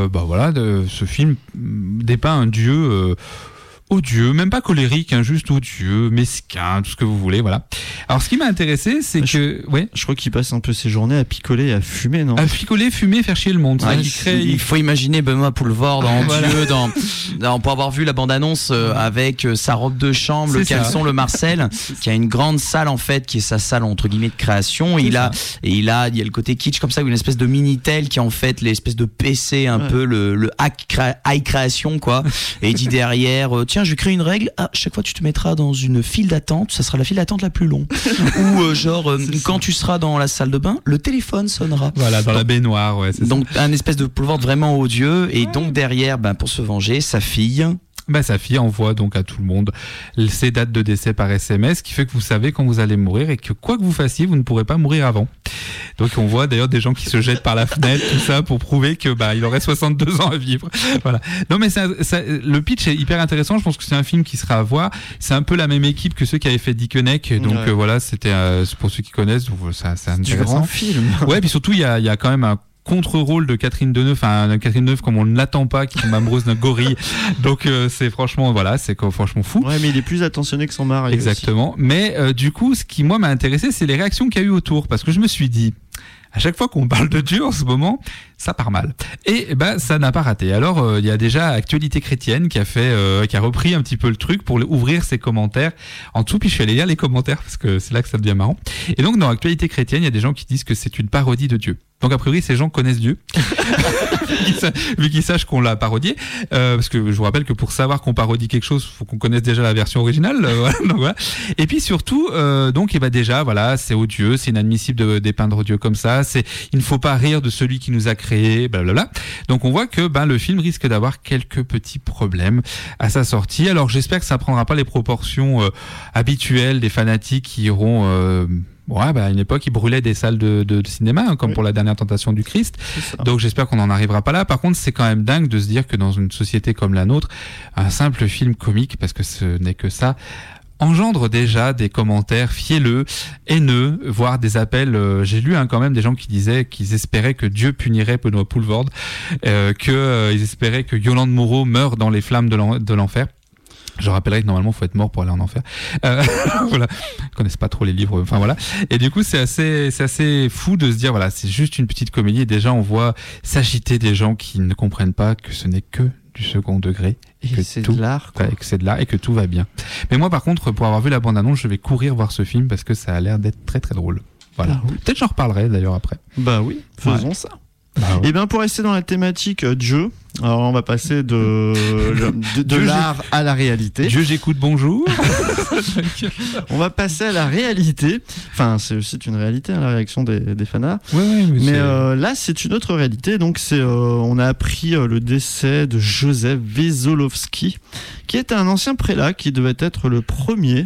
[SPEAKER 3] ce film dépeint un dieu odieux, même pas colérique, hein, juste odieux, mesquin, tout ce que vous voulez, voilà. Alors ce qui m'a intéressé, c'est que
[SPEAKER 2] je crois qu'il passe un peu ses journées à picoler et à fumer, non ?
[SPEAKER 3] À picoler, fumer, faire chier le monde.
[SPEAKER 5] Il faut imaginer Benoît Poulvord en dieu, pour avoir vu la bande-annonce avec sa robe de chambre, le caleçon, le Marcel, qui a une grande salle en fait, qui est sa salle entre guillemets de création. Et il y a le côté kitsch comme ça, une espèce de Minitel qui est en fait l'espèce de PC un peu le high création quoi. Et il dit derrière, tiens, je crée une règle. Chaque fois tu te mettras dans une file d'attente, ça sera la file d'attente la plus longue. Ou quand tu seras dans la salle de bain, le téléphone sonnera.
[SPEAKER 3] Voilà, dans la baignoire, ouais. C'est
[SPEAKER 5] donc un espèce de Poulvord vraiment odieux. Et donc derrière, pour se venger, sa fille.
[SPEAKER 3] Sa fille envoie donc à tout le monde ses dates de décès par SMS, ce qui fait que vous savez quand vous allez mourir et que quoi que vous fassiez, vous ne pourrez pas mourir avant. Donc on voit d'ailleurs des gens qui se jettent par la fenêtre, tout ça, pour prouver que il aurait 62 ans à vivre. Voilà. Non mais le pitch est hyper intéressant. Je pense que c'est un film qui sera à voir. C'est un peu la même équipe que ceux qui avaient fait Dickeneck. Donc voilà, c'était pour ceux qui connaissent. Donc c'est intéressant.
[SPEAKER 2] Du grand film.
[SPEAKER 3] Ouais, puis surtout il y a quand même un contre-rôle de Catherine Deneuve, Catherine Deneuve comme on ne l'attend pas, qui tombe amoureuse d'un gorille. Donc c'est franchement franchement fou.
[SPEAKER 2] Ouais, mais il est plus attentionné que son mari.
[SPEAKER 3] Exactement. Aussi. Mais du coup, ce qui moi m'a intéressé, c'est les réactions qu'il y a eu autour, parce que je me suis dit, à chaque fois qu'on parle de Dieu en ce moment, ça part mal. Et ça n'a pas raté. Alors il y a déjà Actualité Chrétienne qui a repris un petit peu le truc pour ouvrir ses commentaires en dessous. Puis je suis allé lire les commentaires parce que c'est là que ça devient marrant. Et donc dans Actualité Chrétienne, il y a des gens qui disent que c'est une parodie de Dieu. Donc a priori ces gens connaissent Dieu, vu qu'ils sachent qu'on l'a parodié. Parce que je vous rappelle que pour savoir qu'on parodie quelque chose, faut qu'on connaisse déjà la version originale. Donc, voilà. Et puis surtout, déjà voilà, c'est odieux, c'est inadmissible de dépeindre Dieu comme ça. Il ne faut pas rire de celui qui nous a créés, blablabla. Donc on voit que le film risque d'avoir quelques petits problèmes à sa sortie. Alors j'espère que ça prendra pas les proportions habituelles des fanatiques qui iront à une époque, ils brûlaient des salles de cinéma, comme pour la dernière tentation du Christ. Donc j'espère qu'on n'en arrivera pas là. Par contre, c'est quand même dingue de se dire que dans une société comme la nôtre, un simple film comique, parce que ce n'est que ça, engendre déjà des commentaires fielleux, haineux, voire des appels. J'ai lu quand même des gens qui disaient qu'ils espéraient que Dieu punirait Benoît Poulvord, qu'ils espéraient que Yolande Moreau meure dans les flammes de l'enfer. Je rappellerai que normalement, faut être mort pour aller en enfer. Voilà. Ils connaissent pas trop les livres. Enfin voilà. Et du coup, c'est assez fou de se dire, voilà, c'est juste une petite comédie. Et déjà, on voit s'agiter des gens qui ne comprennent pas que ce n'est que du second degré.
[SPEAKER 2] Et que c'est de l'art, quoi.
[SPEAKER 3] Que c'est de l'art et que tout va bien. Mais moi, par contre, pour avoir vu la bande-annonce, je vais courir voir ce film parce que ça a l'air d'être très très drôle. Voilà.
[SPEAKER 2] Oui.
[SPEAKER 3] Peut-être j'en reparlerai d'ailleurs après.
[SPEAKER 2] Oui, faisons ça. Et bien pour rester dans la thématique Dieu, alors on va passer de l'art à la réalité.
[SPEAKER 3] Dieu, j'écoute, bonjour.
[SPEAKER 2] On va passer à la réalité. Enfin, c'est aussi une réalité, la réaction des fanards.
[SPEAKER 3] Mais
[SPEAKER 2] là, c'est une autre réalité. Donc, on a appris le décès de Joseph Wesolowski, qui était un ancien prélat qui devait être le premier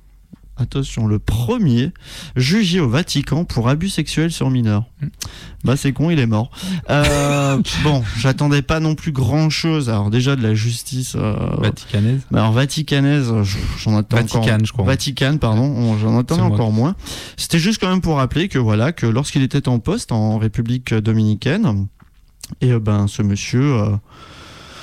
[SPEAKER 2] jugé au Vatican pour abus sexuels sur mineurs. C'est con, il est mort. J'attendais pas non plus grand chose. Alors déjà de la justice
[SPEAKER 3] vaticanaise.
[SPEAKER 2] Alors vaticanaise, j'en attends
[SPEAKER 3] Vatican, je crois.
[SPEAKER 2] Vatican, pardon, j'en attendais encore moins. C'était juste quand même pour rappeler que lorsqu'il était en poste en République dominicaine, et ce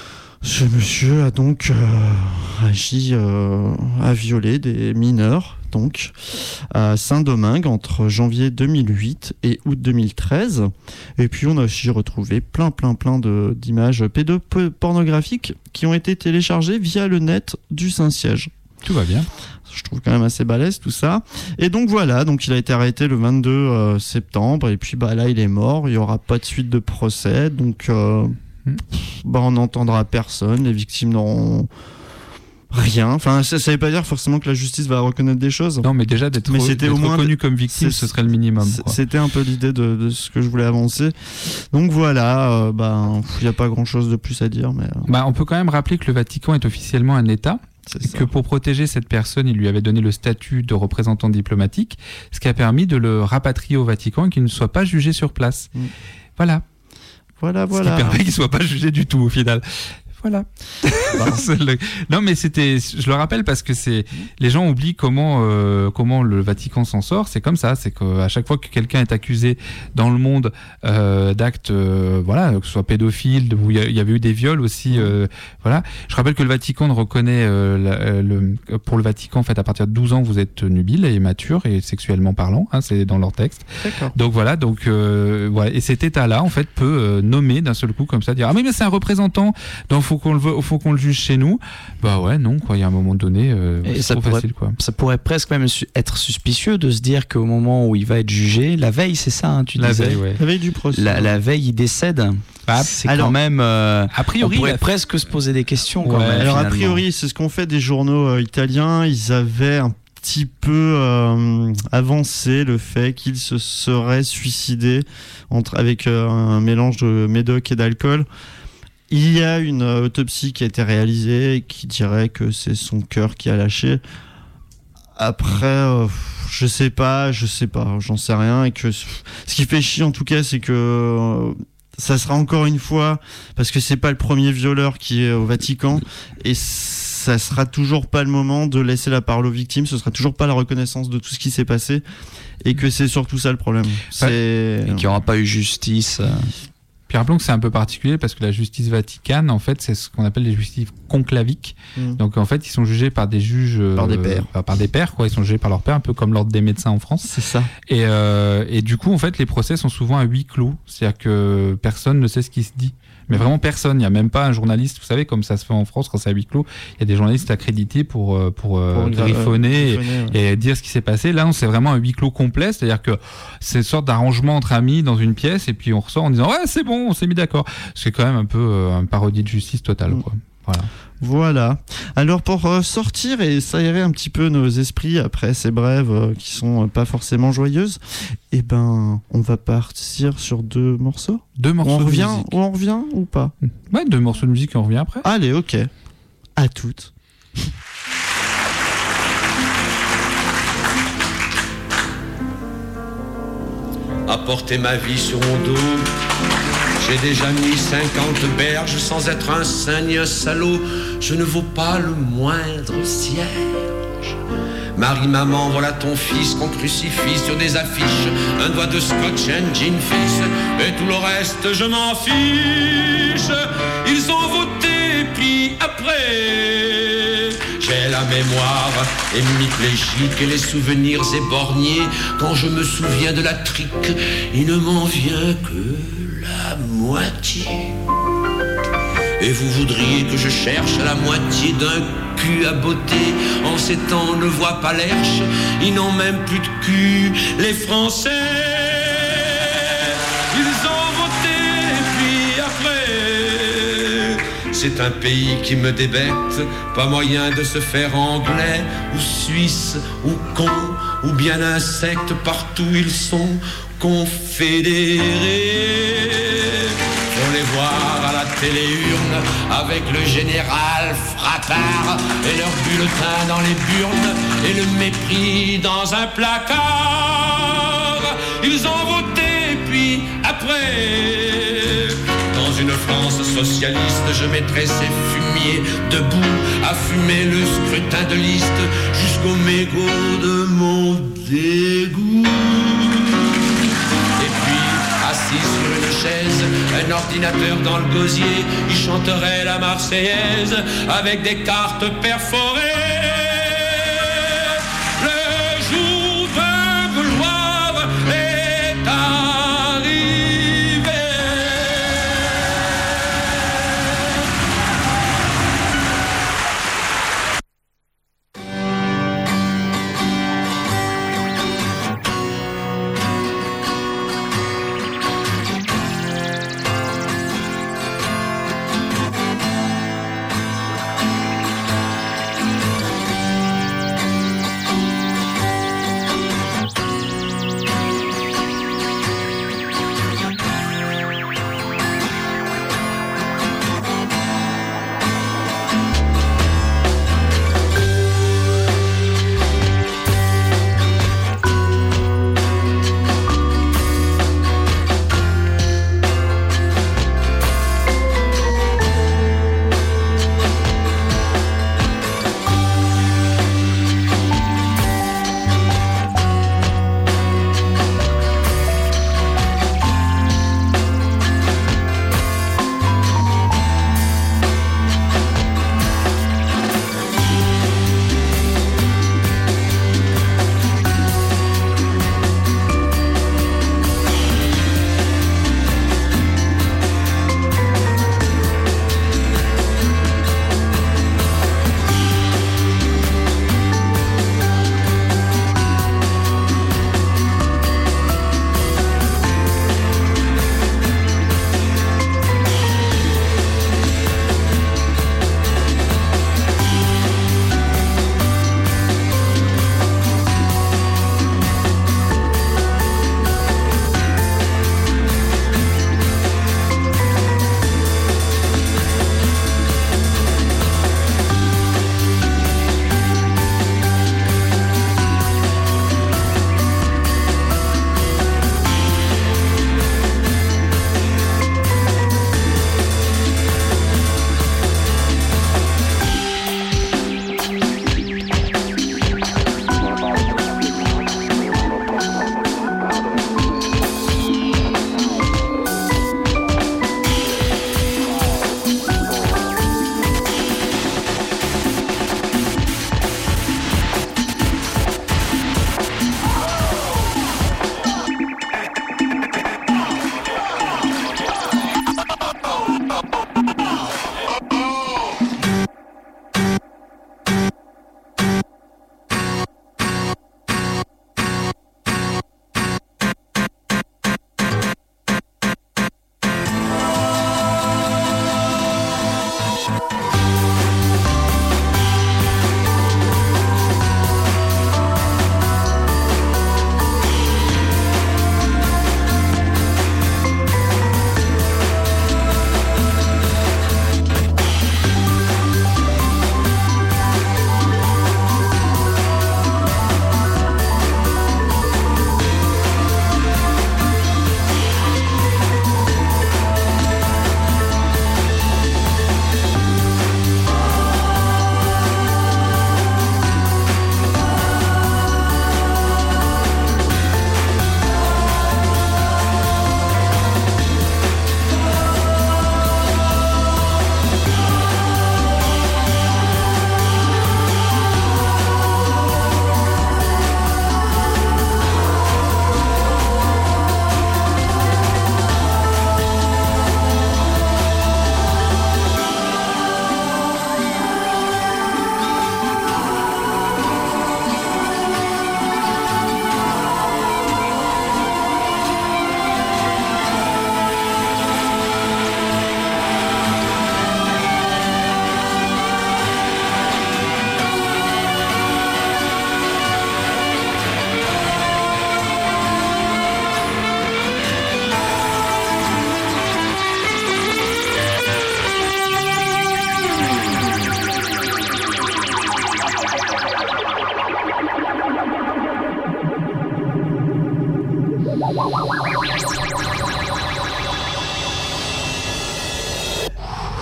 [SPEAKER 2] monsieur a donc agi, a violé des mineurs donc, à Saint-Domingue, entre janvier 2008 et août 2013. Et puis on a aussi retrouvé plein d'images pédopornographiques qui ont été téléchargées via le net du Saint-Siège.
[SPEAKER 3] Tout va bien.
[SPEAKER 2] Je trouve quand même assez balèze tout ça. Et donc voilà, donc il a été arrêté le 22 septembre et puis là il est mort, il n'y aura pas de suite de procès, donc on n'entendra personne, les victimes n'auront rien. Enfin, ça veut pas dire forcément que la justice va reconnaître des choses.
[SPEAKER 3] Non, mais déjà d'être reconnu comme victime, ce serait le minimum.
[SPEAKER 2] C'était un peu l'idée de ce que je voulais avancer. Donc voilà, il n'y a pas grand chose de plus à dire. Mais,
[SPEAKER 3] on peut quand même rappeler que le Vatican est officiellement un État. Que pour protéger cette personne, il lui avait donné le statut de représentant diplomatique, ce qui a permis de le rapatrier au Vatican et qu'il ne soit pas jugé sur place. Voilà. Ce qui permet qu'il ne soit pas jugé du tout au final. Voilà. Non, mais je le rappelle parce que les gens oublient comment le Vatican s'en sort. C'est comme ça, c'est qu'à chaque fois que quelqu'un est accusé dans le monde d'actes, que ce soit pédophile, où il y avait eu des viols aussi, voilà. Je rappelle que le Vatican reconnaît pour le Vatican, en fait, à partir de 12 ans, vous êtes nubile et mature et sexuellement parlant, c'est dans leur texte.
[SPEAKER 2] D'accord.
[SPEAKER 3] Donc voilà, voilà. Et cet État-là, en fait, peut nommer d'un seul coup comme ça, dire mais c'est un représentant, donc faut qu'on le juge chez nous. Non, quoi. Il y a un moment donné, c'est trop facile, quoi.
[SPEAKER 5] Ça pourrait presque même être suspicieux de se dire qu'au moment où il va être jugé, la veille, c'est ça, tu disais.
[SPEAKER 2] La veille du procès.
[SPEAKER 5] La veille, il décède. C'est quand même. A priori, on pourrait presque se poser des questions. Quand même,
[SPEAKER 2] alors,
[SPEAKER 5] finalement.
[SPEAKER 2] a priori, c'est ce qu'ont fait des journaux italiens. Ils avaient un petit peu avancé le fait qu'il se serait suicidé avec un mélange de médoc et d'alcool. Il y a une autopsie qui a été réalisée et qui dirait que c'est son cœur qui a lâché. Après, je sais pas, j'en sais rien. Et que ce qui fait chier en tout cas, c'est que ça sera encore une fois, parce que c'est pas le premier violeur qui est au Vatican, et ça sera toujours pas le moment de laisser la parole aux victimes, ce sera toujours pas la reconnaissance de tout ce qui s'est passé, et que c'est surtout ça le problème.
[SPEAKER 5] Et qu'il n'y aura pas eu justice.
[SPEAKER 3] Puis rappelons que c'est un peu particulier parce que la justice vaticane, en fait, c'est ce qu'on appelle les justices conclaviques. Donc en fait, ils sont jugés par des juges,
[SPEAKER 2] par des pairs,
[SPEAKER 3] par des pairs, quoi. Ils sont jugés par leurs pairs, un peu comme l'ordre des médecins en France.
[SPEAKER 2] C'est ça.
[SPEAKER 3] Et du coup, en fait, les procès sont souvent à huis clos, c'est-à-dire que personne ne sait ce qui se dit. Mais vraiment personne, il n'y a même pas un journaliste, vous savez, comme ça se fait en France quand c'est à huis clos, il y a des journalistes accrédités pour griffonner et dire ce qui s'est passé. Là, c'est vraiment un huis clos complet, c'est-à-dire que c'est une sorte d'arrangement entre amis dans une pièce et puis on ressort en disant ouais, c'est bon, on s'est mis d'accord. C'est quand même un peu un parodie de justice totale, quoi.
[SPEAKER 2] Voilà. Alors pour sortir et s'aérer un petit peu nos esprits après ces brèves qui sont pas forcément joyeuses, on va partir sur deux morceaux.
[SPEAKER 3] Deux morceaux
[SPEAKER 2] de musique. On revient ou pas?
[SPEAKER 3] Ouais, 2 morceaux de musique et on revient après.
[SPEAKER 2] Allez, ok. À toutes.
[SPEAKER 6] Apporter ma vie sur mon dos. J'ai déjà mis 50 berges sans être un cygne, un salaud. Je ne vaux pas le moindre cierge. Marie, maman, voilà ton fils qu'on crucifie sur des affiches. Un doigt de scotch and gin fils. Et tout le reste, je m'en fiche. Ils ont voté, puis après... J'ai la mémoire hémiplégique et les souvenirs éborgnés. Quand je me souviens de la trique, il ne m'en vient que la moitié. Et vous voudriez que je cherche la moitié d'un cul à beauté. En ces temps, on ne voit pas l'herche, ils n'ont même plus de cul, les Français. Ils ont voté, puis après... C'est un pays qui me débête, pas moyen de se faire anglais, ou suisse, ou con, ou bien insecte, partout ils sont confédérés. On les voir à la téléurne avec le général Frappard et leur bulletin dans les burnes et le mépris dans un placard. Ils ont voté, puis après, dans une France socialiste, je mettrai ces fumiers debout à fumer le scrutin de liste jusqu'au mégot de mon dégoût. Et puis, assis sur une chaise, un ordinateur dans le gosier, il chanterait la Marseillaise avec des cartes perforées. Le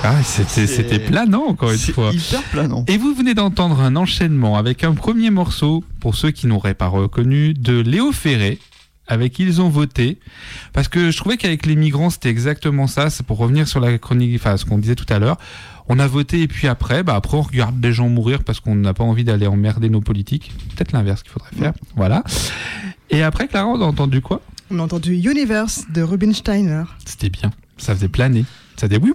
[SPEAKER 3] Ah, c'était planant, encore une fois.
[SPEAKER 2] C'est hyper planant.
[SPEAKER 3] Et vous venez d'entendre un enchaînement avec un premier morceau, pour ceux qui n'auraient pas reconnu, de Léo Ferré, avec qui ils ont voté. Parce que je trouvais qu'avec les migrants, c'était exactement ça. C'est pour revenir sur la chronique, enfin, ce qu'on disait tout à l'heure. On a voté et puis après on regarde des gens mourir parce qu'on n'a pas envie d'aller emmerder nos politiques. Peut-être l'inverse qu'il faudrait faire. Voilà. Et après, Clara, on a entendu quoi ?
[SPEAKER 4] On a entendu Universe de Rubinsteiner.
[SPEAKER 3] C'était bien. Ça faisait planer. Ça faisait oui.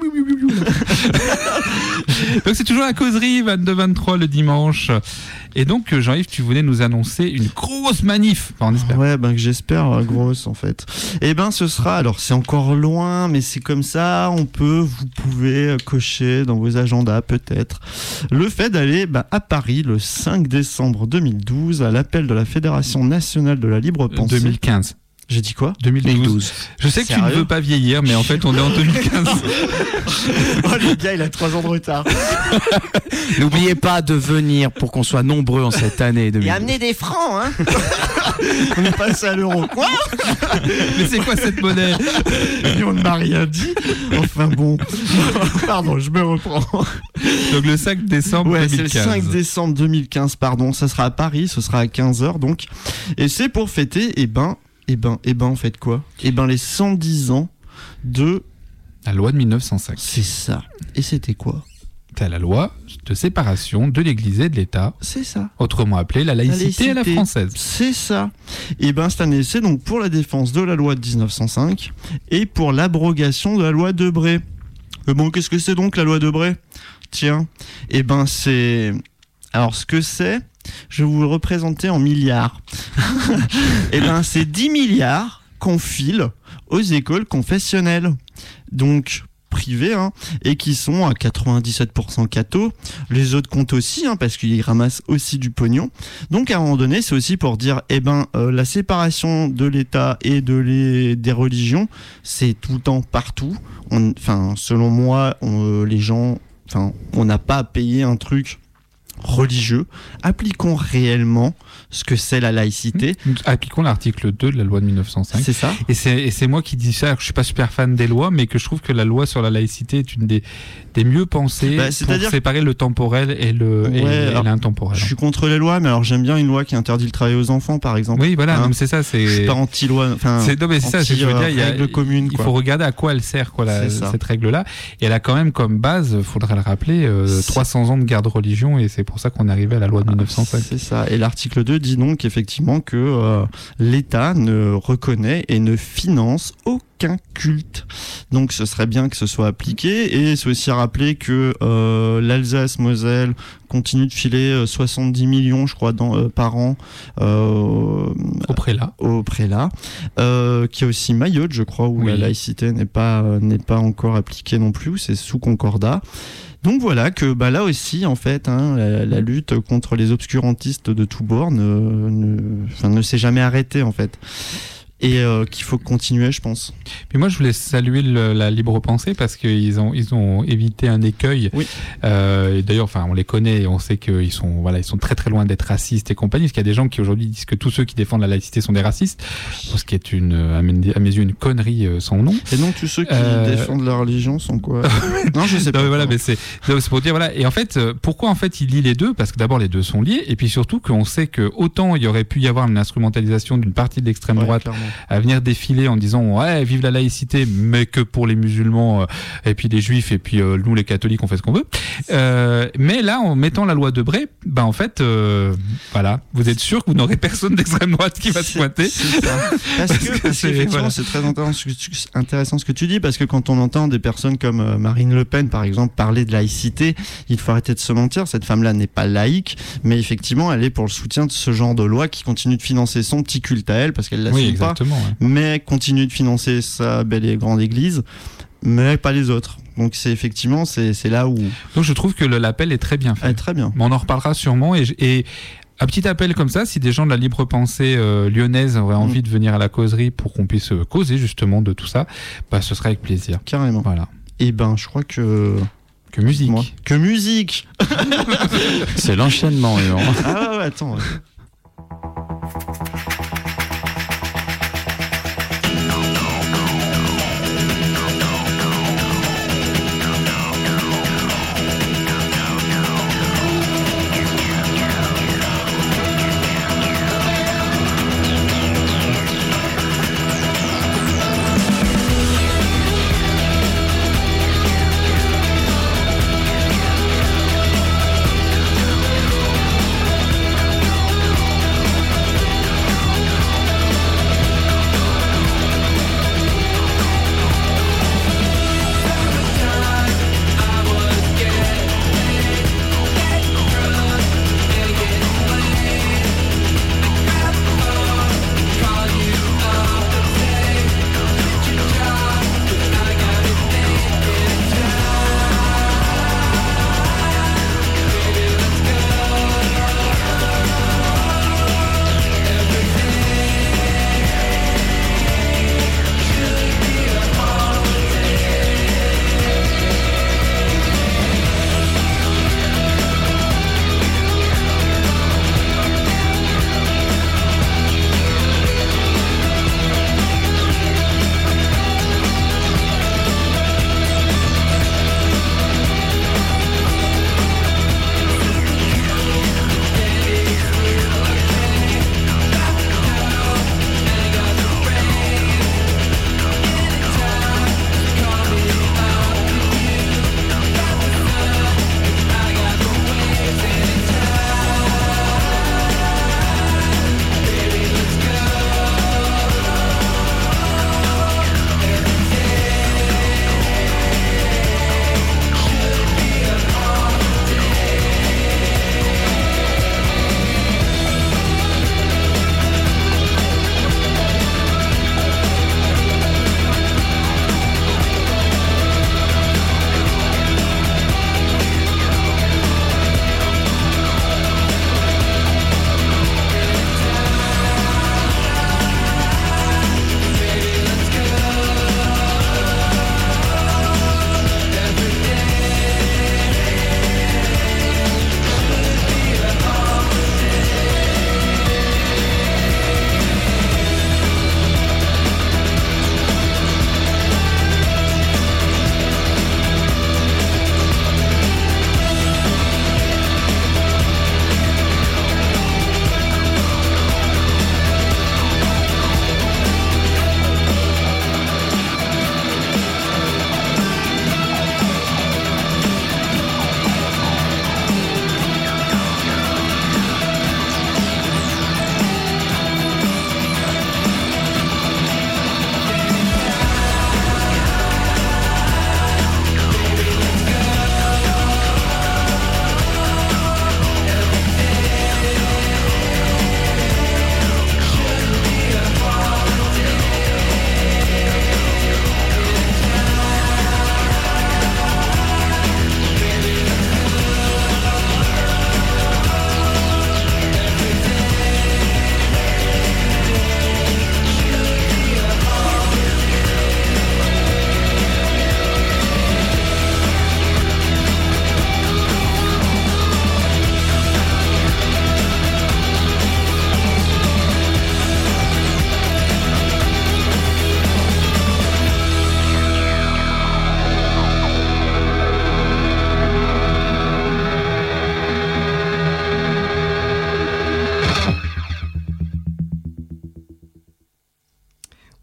[SPEAKER 3] Donc c'est toujours la causerie 22-23 le dimanche. Et donc Jean-Yves, tu venais nous annoncer une grosse manif. Enfin, on espère.
[SPEAKER 2] Ouais, que j'espère grosse en fait. Et ce sera, alors c'est encore loin, mais c'est comme ça, vous pouvez cocher dans vos agendas peut-être le fait d'aller à Paris le 5 décembre 2012 à l'appel de la Fédération nationale de la libre pensée.
[SPEAKER 3] 2015.
[SPEAKER 2] J'ai dit quoi ?
[SPEAKER 3] 2012. Je sais que
[SPEAKER 2] Sérieux ?
[SPEAKER 3] tu ne veux pas vieillir, mais en fait, on est en 2015.
[SPEAKER 2] Oh, le gars, il a 3 ans de retard.
[SPEAKER 5] N'oubliez pas de venir pour qu'on soit nombreux en cette année 2012.
[SPEAKER 2] Et amener des francs, hein. On est passé à l'euro. Quoi ?
[SPEAKER 3] Mais c'est quoi cette monnaie ?
[SPEAKER 2] Et on ne m'a rien dit. Enfin bon. Pardon, je me reprends.
[SPEAKER 3] Donc le 5 décembre 2015.
[SPEAKER 2] C'est le 5 décembre 2015, pardon. Ça sera à Paris, ce sera à 15h donc. Et c'est pour fêter, en fait quoi ? Les 110 ans de...
[SPEAKER 3] La loi de 1905.
[SPEAKER 2] C'est ça. Et c'était quoi ?
[SPEAKER 3] C'est la loi de séparation de l'Église et de l'État.
[SPEAKER 2] C'est ça.
[SPEAKER 3] Autrement appelée la laïcité à la française.
[SPEAKER 2] C'est ça. Et cette année, c'est donc pour la défense de la loi de 1905 et pour l'abrogation de la loi Debré. Qu'est-ce que c'est donc la loi Debré ? Tiens, c'est... Alors, ce que c'est, je vais vous le représenter en milliards. C'est 10 milliards qu'on file aux écoles confessionnelles. Donc, privées, et qui sont à 97% cathos. Les autres comptent aussi, parce qu'ils ramassent aussi du pognon. Donc, à un moment donné, c'est aussi pour dire, la séparation de l'État et des religions, c'est tout le temps partout. Selon moi, les gens, on n'a pas à payer un truc religieux. Appliquons réellement ce que c'est la laïcité.
[SPEAKER 3] Appliquons l'article 2 de la loi de 1905.
[SPEAKER 2] C'est ça.
[SPEAKER 3] Et c'est moi qui dis ça, alors que je suis pas super fan des lois, mais que je trouve que la loi sur la laïcité est une des mieux pensées pour séparer le temporel et l'intemporel.
[SPEAKER 2] Je suis contre les lois, mais alors j'aime bien une loi qui interdit le travail aux enfants, par exemple.
[SPEAKER 3] Oui, voilà, c'est ça.
[SPEAKER 2] Je suis pas anti-loi.
[SPEAKER 3] C'est ça, je veux dire, il faut regarder à quoi elle sert, cette règle-là. Et elle a quand même comme base, faudrait le rappeler, 300 ans de guerre de religion, et c'est pour ça qu'on est arrivé à la loi de 1905.
[SPEAKER 2] C'est ça. Et l'article 2 dit donc effectivement que l'État ne reconnaît et ne finance aucun culte. Donc ce serait bien que ce soit appliqué. Et c'est aussi à rappeler que l'Alsace-Moselle continue de filer 70 millions, je crois, par an au prélat. Qui a aussi Mayotte, je crois, où la laïcité n'est pas encore appliquée non plus, c'est sous concordat. Donc voilà que là aussi en fait la lutte contre les obscurantistes de tous bords ne s'est jamais arrêtée en fait. Et qu'il faut continuer, je pense.
[SPEAKER 3] Mais moi, je voulais saluer la libre pensée parce qu'ils ont évité un écueil. Oui. Et d'ailleurs, on les connaît et on sait qu'ils sont très très loin d'être racistes et compagnie. Parce qu'il y a des gens qui aujourd'hui disent que tous ceux qui défendent la laïcité sont des racistes, ce qui est à mes yeux une connerie sans nom.
[SPEAKER 2] Et non, tous ceux qui défendent la religion sont quoi ? Non, je sais pas.
[SPEAKER 3] Non, mais voilà, mais c'est pour dire voilà. Et en fait, pourquoi en fait il lie les deux ? Parce que d'abord les deux sont liés, et puis surtout qu'on sait que autant il y aurait pu y avoir une instrumentalisation d'une partie de l'extrême droite. Clairement. À venir défiler en disant vive la laïcité, mais que pour les musulmans et puis les juifs et puis nous les catholiques on fait ce qu'on veut. Mais là en mettant la loi Debré, en fait vous êtes sûr que vous n'aurez personne d'extrême droite qui va se pointer.
[SPEAKER 2] C'est ça. Parce que effectivement c'est très intéressant ce que tu dis, parce que quand on entend des personnes comme Marine Le Pen par exemple parler de laïcité, il faut arrêter de se mentir, cette femme-là n'est pas laïque, mais effectivement elle est pour le soutien de ce genre de loi qui continue de financer son petit culte à elle parce qu'elle l'assume pas. Mais continue de financer sa belle et grande église, mais pas les autres. Donc c'est effectivement c'est là où.
[SPEAKER 3] Donc je trouve que l'appel est très bien fait.
[SPEAKER 2] Très bien.
[SPEAKER 3] Mais on en reparlera sûrement et un petit appel comme ça, si des gens de la libre pensée lyonnaise auraient envie de venir à la causerie pour qu'on puisse causer justement de tout ça, ce serait avec plaisir.
[SPEAKER 2] Carrément.
[SPEAKER 3] Voilà.
[SPEAKER 2] Et je crois que
[SPEAKER 3] musique.
[SPEAKER 2] Que musique.
[SPEAKER 5] C'est l'enchaînement.
[SPEAKER 2] Ah ouais, attends.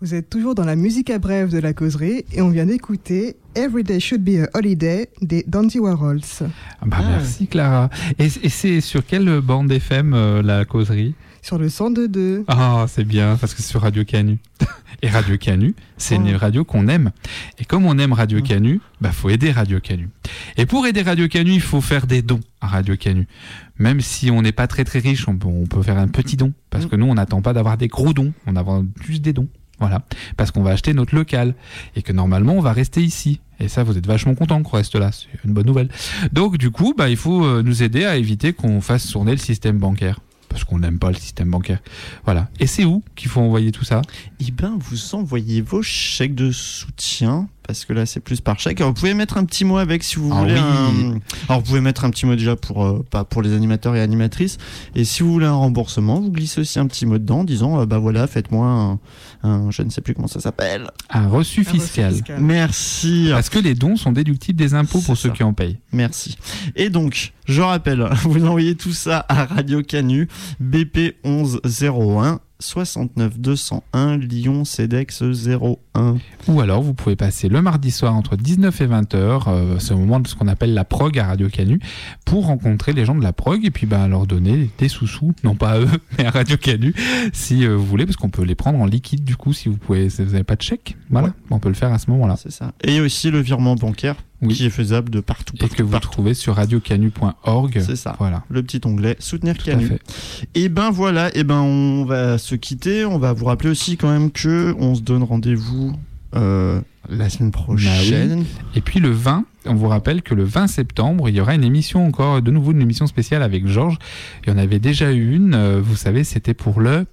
[SPEAKER 4] Vous êtes toujours dans la musique à brève de la causerie et on vient d'écouter Every Day Should Be a Holiday des Dandy Warhols.
[SPEAKER 3] Merci Clara. Et c'est sur quelle bande FM la causerie ?
[SPEAKER 4] Sur le 102.2.
[SPEAKER 3] Ah, c'est bien, parce que c'est sur Radio Canu. Et Radio Canu, c'est une radio qu'on aime. Et comme on aime Radio Canu, faut aider Radio Canu. Et pour aider Radio Canu, il faut faire des dons à Radio Canu. Même si on n'est pas très très riche, on peut faire un petit don. Parce que nous, on n'attend pas d'avoir des gros dons, on a juste des dons. Voilà. Parce qu'on va acheter notre local. Et que normalement, on va rester ici. Et ça, vous êtes vachement contents qu'on reste là. C'est une bonne nouvelle. Donc, du coup, il faut nous aider à éviter qu'on fasse tourner le système bancaire. Parce qu'on n'aime pas le système bancaire. Voilà. Et c'est où qu'il faut envoyer tout ça ?
[SPEAKER 2] Vous envoyez vos chèques de soutien, parce que là c'est plus par chèque. Alors, vous pouvez mettre un petit mot avec si vous voulez.
[SPEAKER 3] Oui.
[SPEAKER 2] Alors vous pouvez mettre un petit mot déjà pour les animateurs et animatrices. Et si vous voulez un remboursement, vous glissez aussi un petit mot dedans, en disant voilà, faites-moi un je ne sais plus comment ça s'appelle.
[SPEAKER 3] Un reçu fiscal.
[SPEAKER 2] Merci.
[SPEAKER 3] Parce que les dons sont déductibles des impôts pour ceux qui en payent.
[SPEAKER 2] Merci. Et donc, je rappelle, vous envoyez tout ça à Radio Canu, BP 1101 69 201 Lyon CEDEX 01.
[SPEAKER 3] Ou alors vous pouvez passer le mardi soir entre 19 et 20h, c'est au moment de ce qu'on appelle la prog à Radio Canu, pour rencontrer les gens de la prog et puis leur donner des sous-sous, non pas à eux, mais à Radio Canu, si vous voulez, parce qu'on peut les prendre en liquide du coup, si vous n'avez pas de chèque, voilà, on peut le faire à ce moment-là.
[SPEAKER 2] C'est ça. Et aussi le virement bancaire. Oui. Qui est faisable de partout.
[SPEAKER 3] Et que vous trouvez sur radiocanu.org.
[SPEAKER 2] C'est ça.
[SPEAKER 3] Voilà.
[SPEAKER 2] Le petit onglet Soutenir Canu. Et voilà. On va se quitter. On va vous rappeler aussi quand même que on se donne rendez-vous la semaine prochaine.
[SPEAKER 3] Oui. Et puis le 20, on vous rappelle que le 20 septembre, il y aura une émission encore, de nouveau une émission spéciale avec Georges. Il y en avait déjà eu une. Vous savez, c'était pour le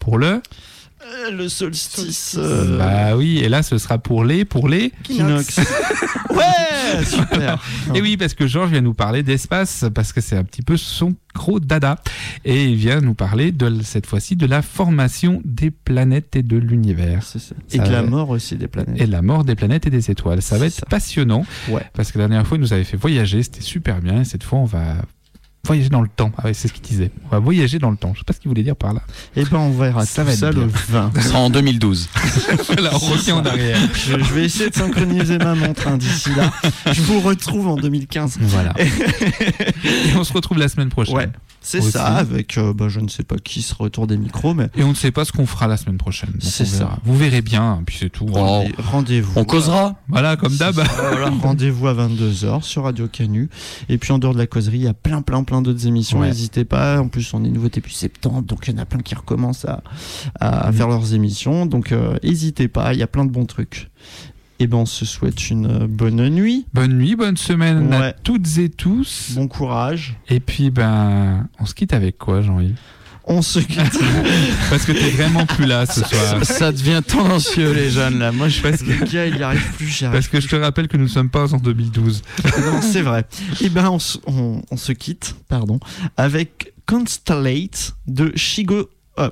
[SPEAKER 2] solstice.
[SPEAKER 3] Oui, et là ce sera pour les
[SPEAKER 2] Kinox. Ouais, super.
[SPEAKER 3] Et oui, parce que Georges vient nous parler d'espace, parce que c'est un petit peu son gros dada. Et il vient nous parler cette fois-ci de la formation des planètes et de l'univers.
[SPEAKER 2] C'est ça. Et de la mort aussi des planètes.
[SPEAKER 3] Et de la mort des planètes et des étoiles. Ça va être passionnant. Ouais. Parce que la dernière fois, il nous avait fait voyager, c'était super bien. Et cette fois, on va voyager dans le temps. Ah ouais, c'est ce qu'il disait. On va voyager dans le temps. Je sais pas ce qu'il voulait dire par là.
[SPEAKER 2] Et on verra ça le 20.
[SPEAKER 5] Ça sera en 2012.
[SPEAKER 3] Voilà, on revient en arrière.
[SPEAKER 2] Je vais essayer de synchroniser ma montre d'ici là. Je vous retrouve en 2015.
[SPEAKER 3] Voilà. Et on se retrouve la semaine prochaine.
[SPEAKER 2] Ouais. C'est aussi. Ça, avec je ne sais pas qui sera autour des micros, mais
[SPEAKER 3] et on ne sait pas ce qu'on fera la semaine prochaine. Donc
[SPEAKER 2] c'est ça.
[SPEAKER 3] Vous verrez bien, puis c'est tout.
[SPEAKER 2] Rendez-vous.
[SPEAKER 5] On causera.
[SPEAKER 3] Voilà, comme d'hab.
[SPEAKER 2] Voilà, rendez-vous à 22h sur Radio Canu. Et puis en dehors de la causerie, il y a plein d'autres émissions. N'hésitez pas. En plus, on est nouveau depuis septembre, donc il y en a plein qui recommencent à faire leurs émissions. Donc n'hésitez pas. Il y a plein de bons trucs. Et on se souhaite une bonne nuit.
[SPEAKER 3] Bonne nuit, bonne semaine à toutes et tous.
[SPEAKER 2] Bon courage.
[SPEAKER 3] Et puis, on se quitte avec quoi, Jean-Yves ?
[SPEAKER 2] On se quitte.
[SPEAKER 3] Parce que t'es vraiment plus là ce soir.
[SPEAKER 5] Ça devient tendancieux, les jeunes, là. Moi,
[SPEAKER 2] le gars, il n'y arrive plus.
[SPEAKER 3] Parce que je te rappelle que nous ne sommes pas en 2012.
[SPEAKER 2] Non, c'est vrai. Et on se quitte, avec Constellate de Shigeto.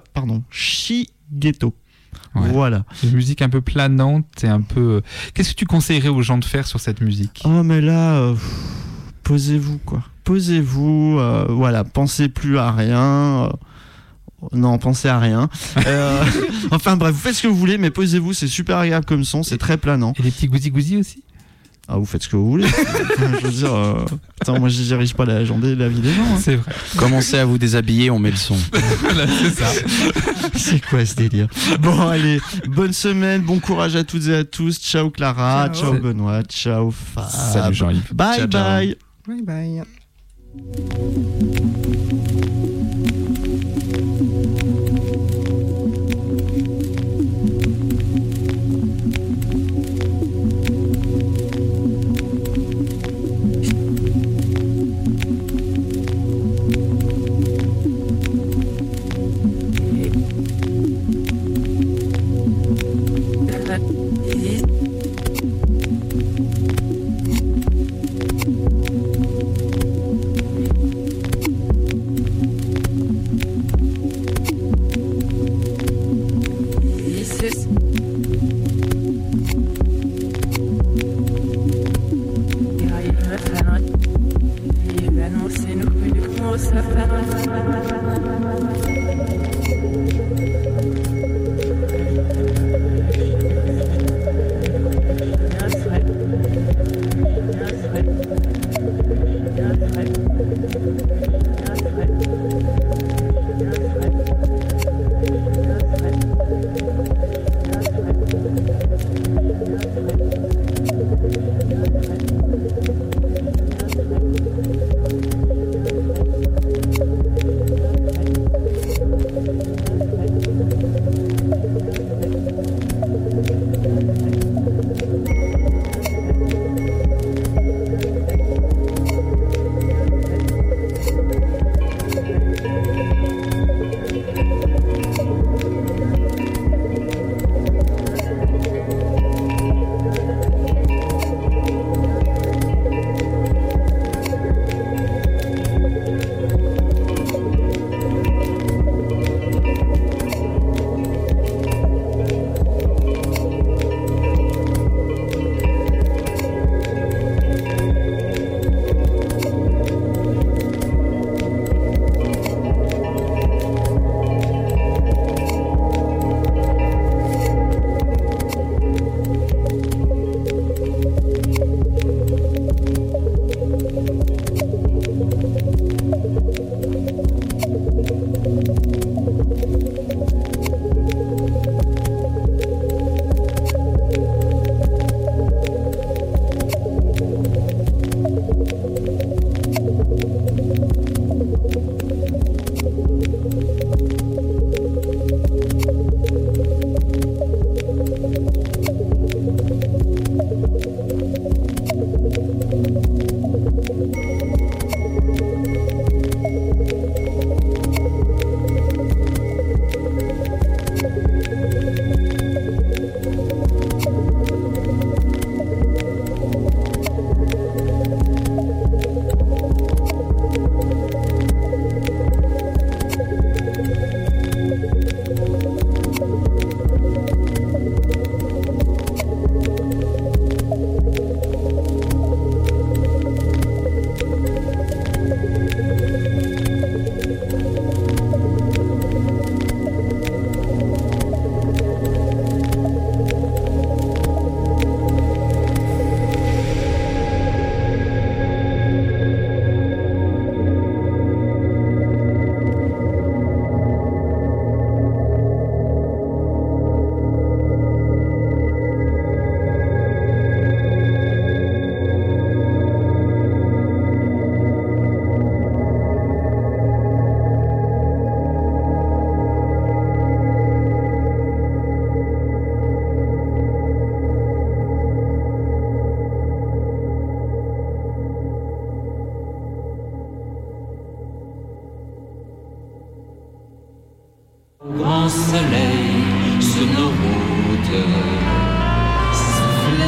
[SPEAKER 3] Ouais.
[SPEAKER 2] Voilà.
[SPEAKER 3] Une musique un peu planante et un peu. Qu'est-ce que tu conseillerais aux gens de faire sur cette musique ?
[SPEAKER 2] Oh, mais là, posez-vous, quoi. Posez-vous, voilà, pensez plus à rien. Non, pensez à rien. Enfin bref, vous faites ce que vous voulez, mais posez-vous, c'est super agréable comme son, c'est très planant.
[SPEAKER 3] Et les petits gousi-gousi aussi ?
[SPEAKER 2] Ah, vous faites ce que vous voulez. Je veux dire, moi je dirige pas la vie des gens. Hein.
[SPEAKER 3] C'est vrai.
[SPEAKER 5] Commencez à vous déshabiller, on met le son.
[SPEAKER 3] Voilà, c'est ça.
[SPEAKER 2] C'est quoi ce délire ? Bon, allez, bonne semaine, bon courage à toutes et à tous. Ciao Clara, ciao Benoît, ciao Fab.
[SPEAKER 3] Salut Jean-Yves.
[SPEAKER 2] Bye
[SPEAKER 5] ciao,
[SPEAKER 2] bye.
[SPEAKER 4] Ciao. Bye bye.
[SPEAKER 7] Grand soleil sur nos routes,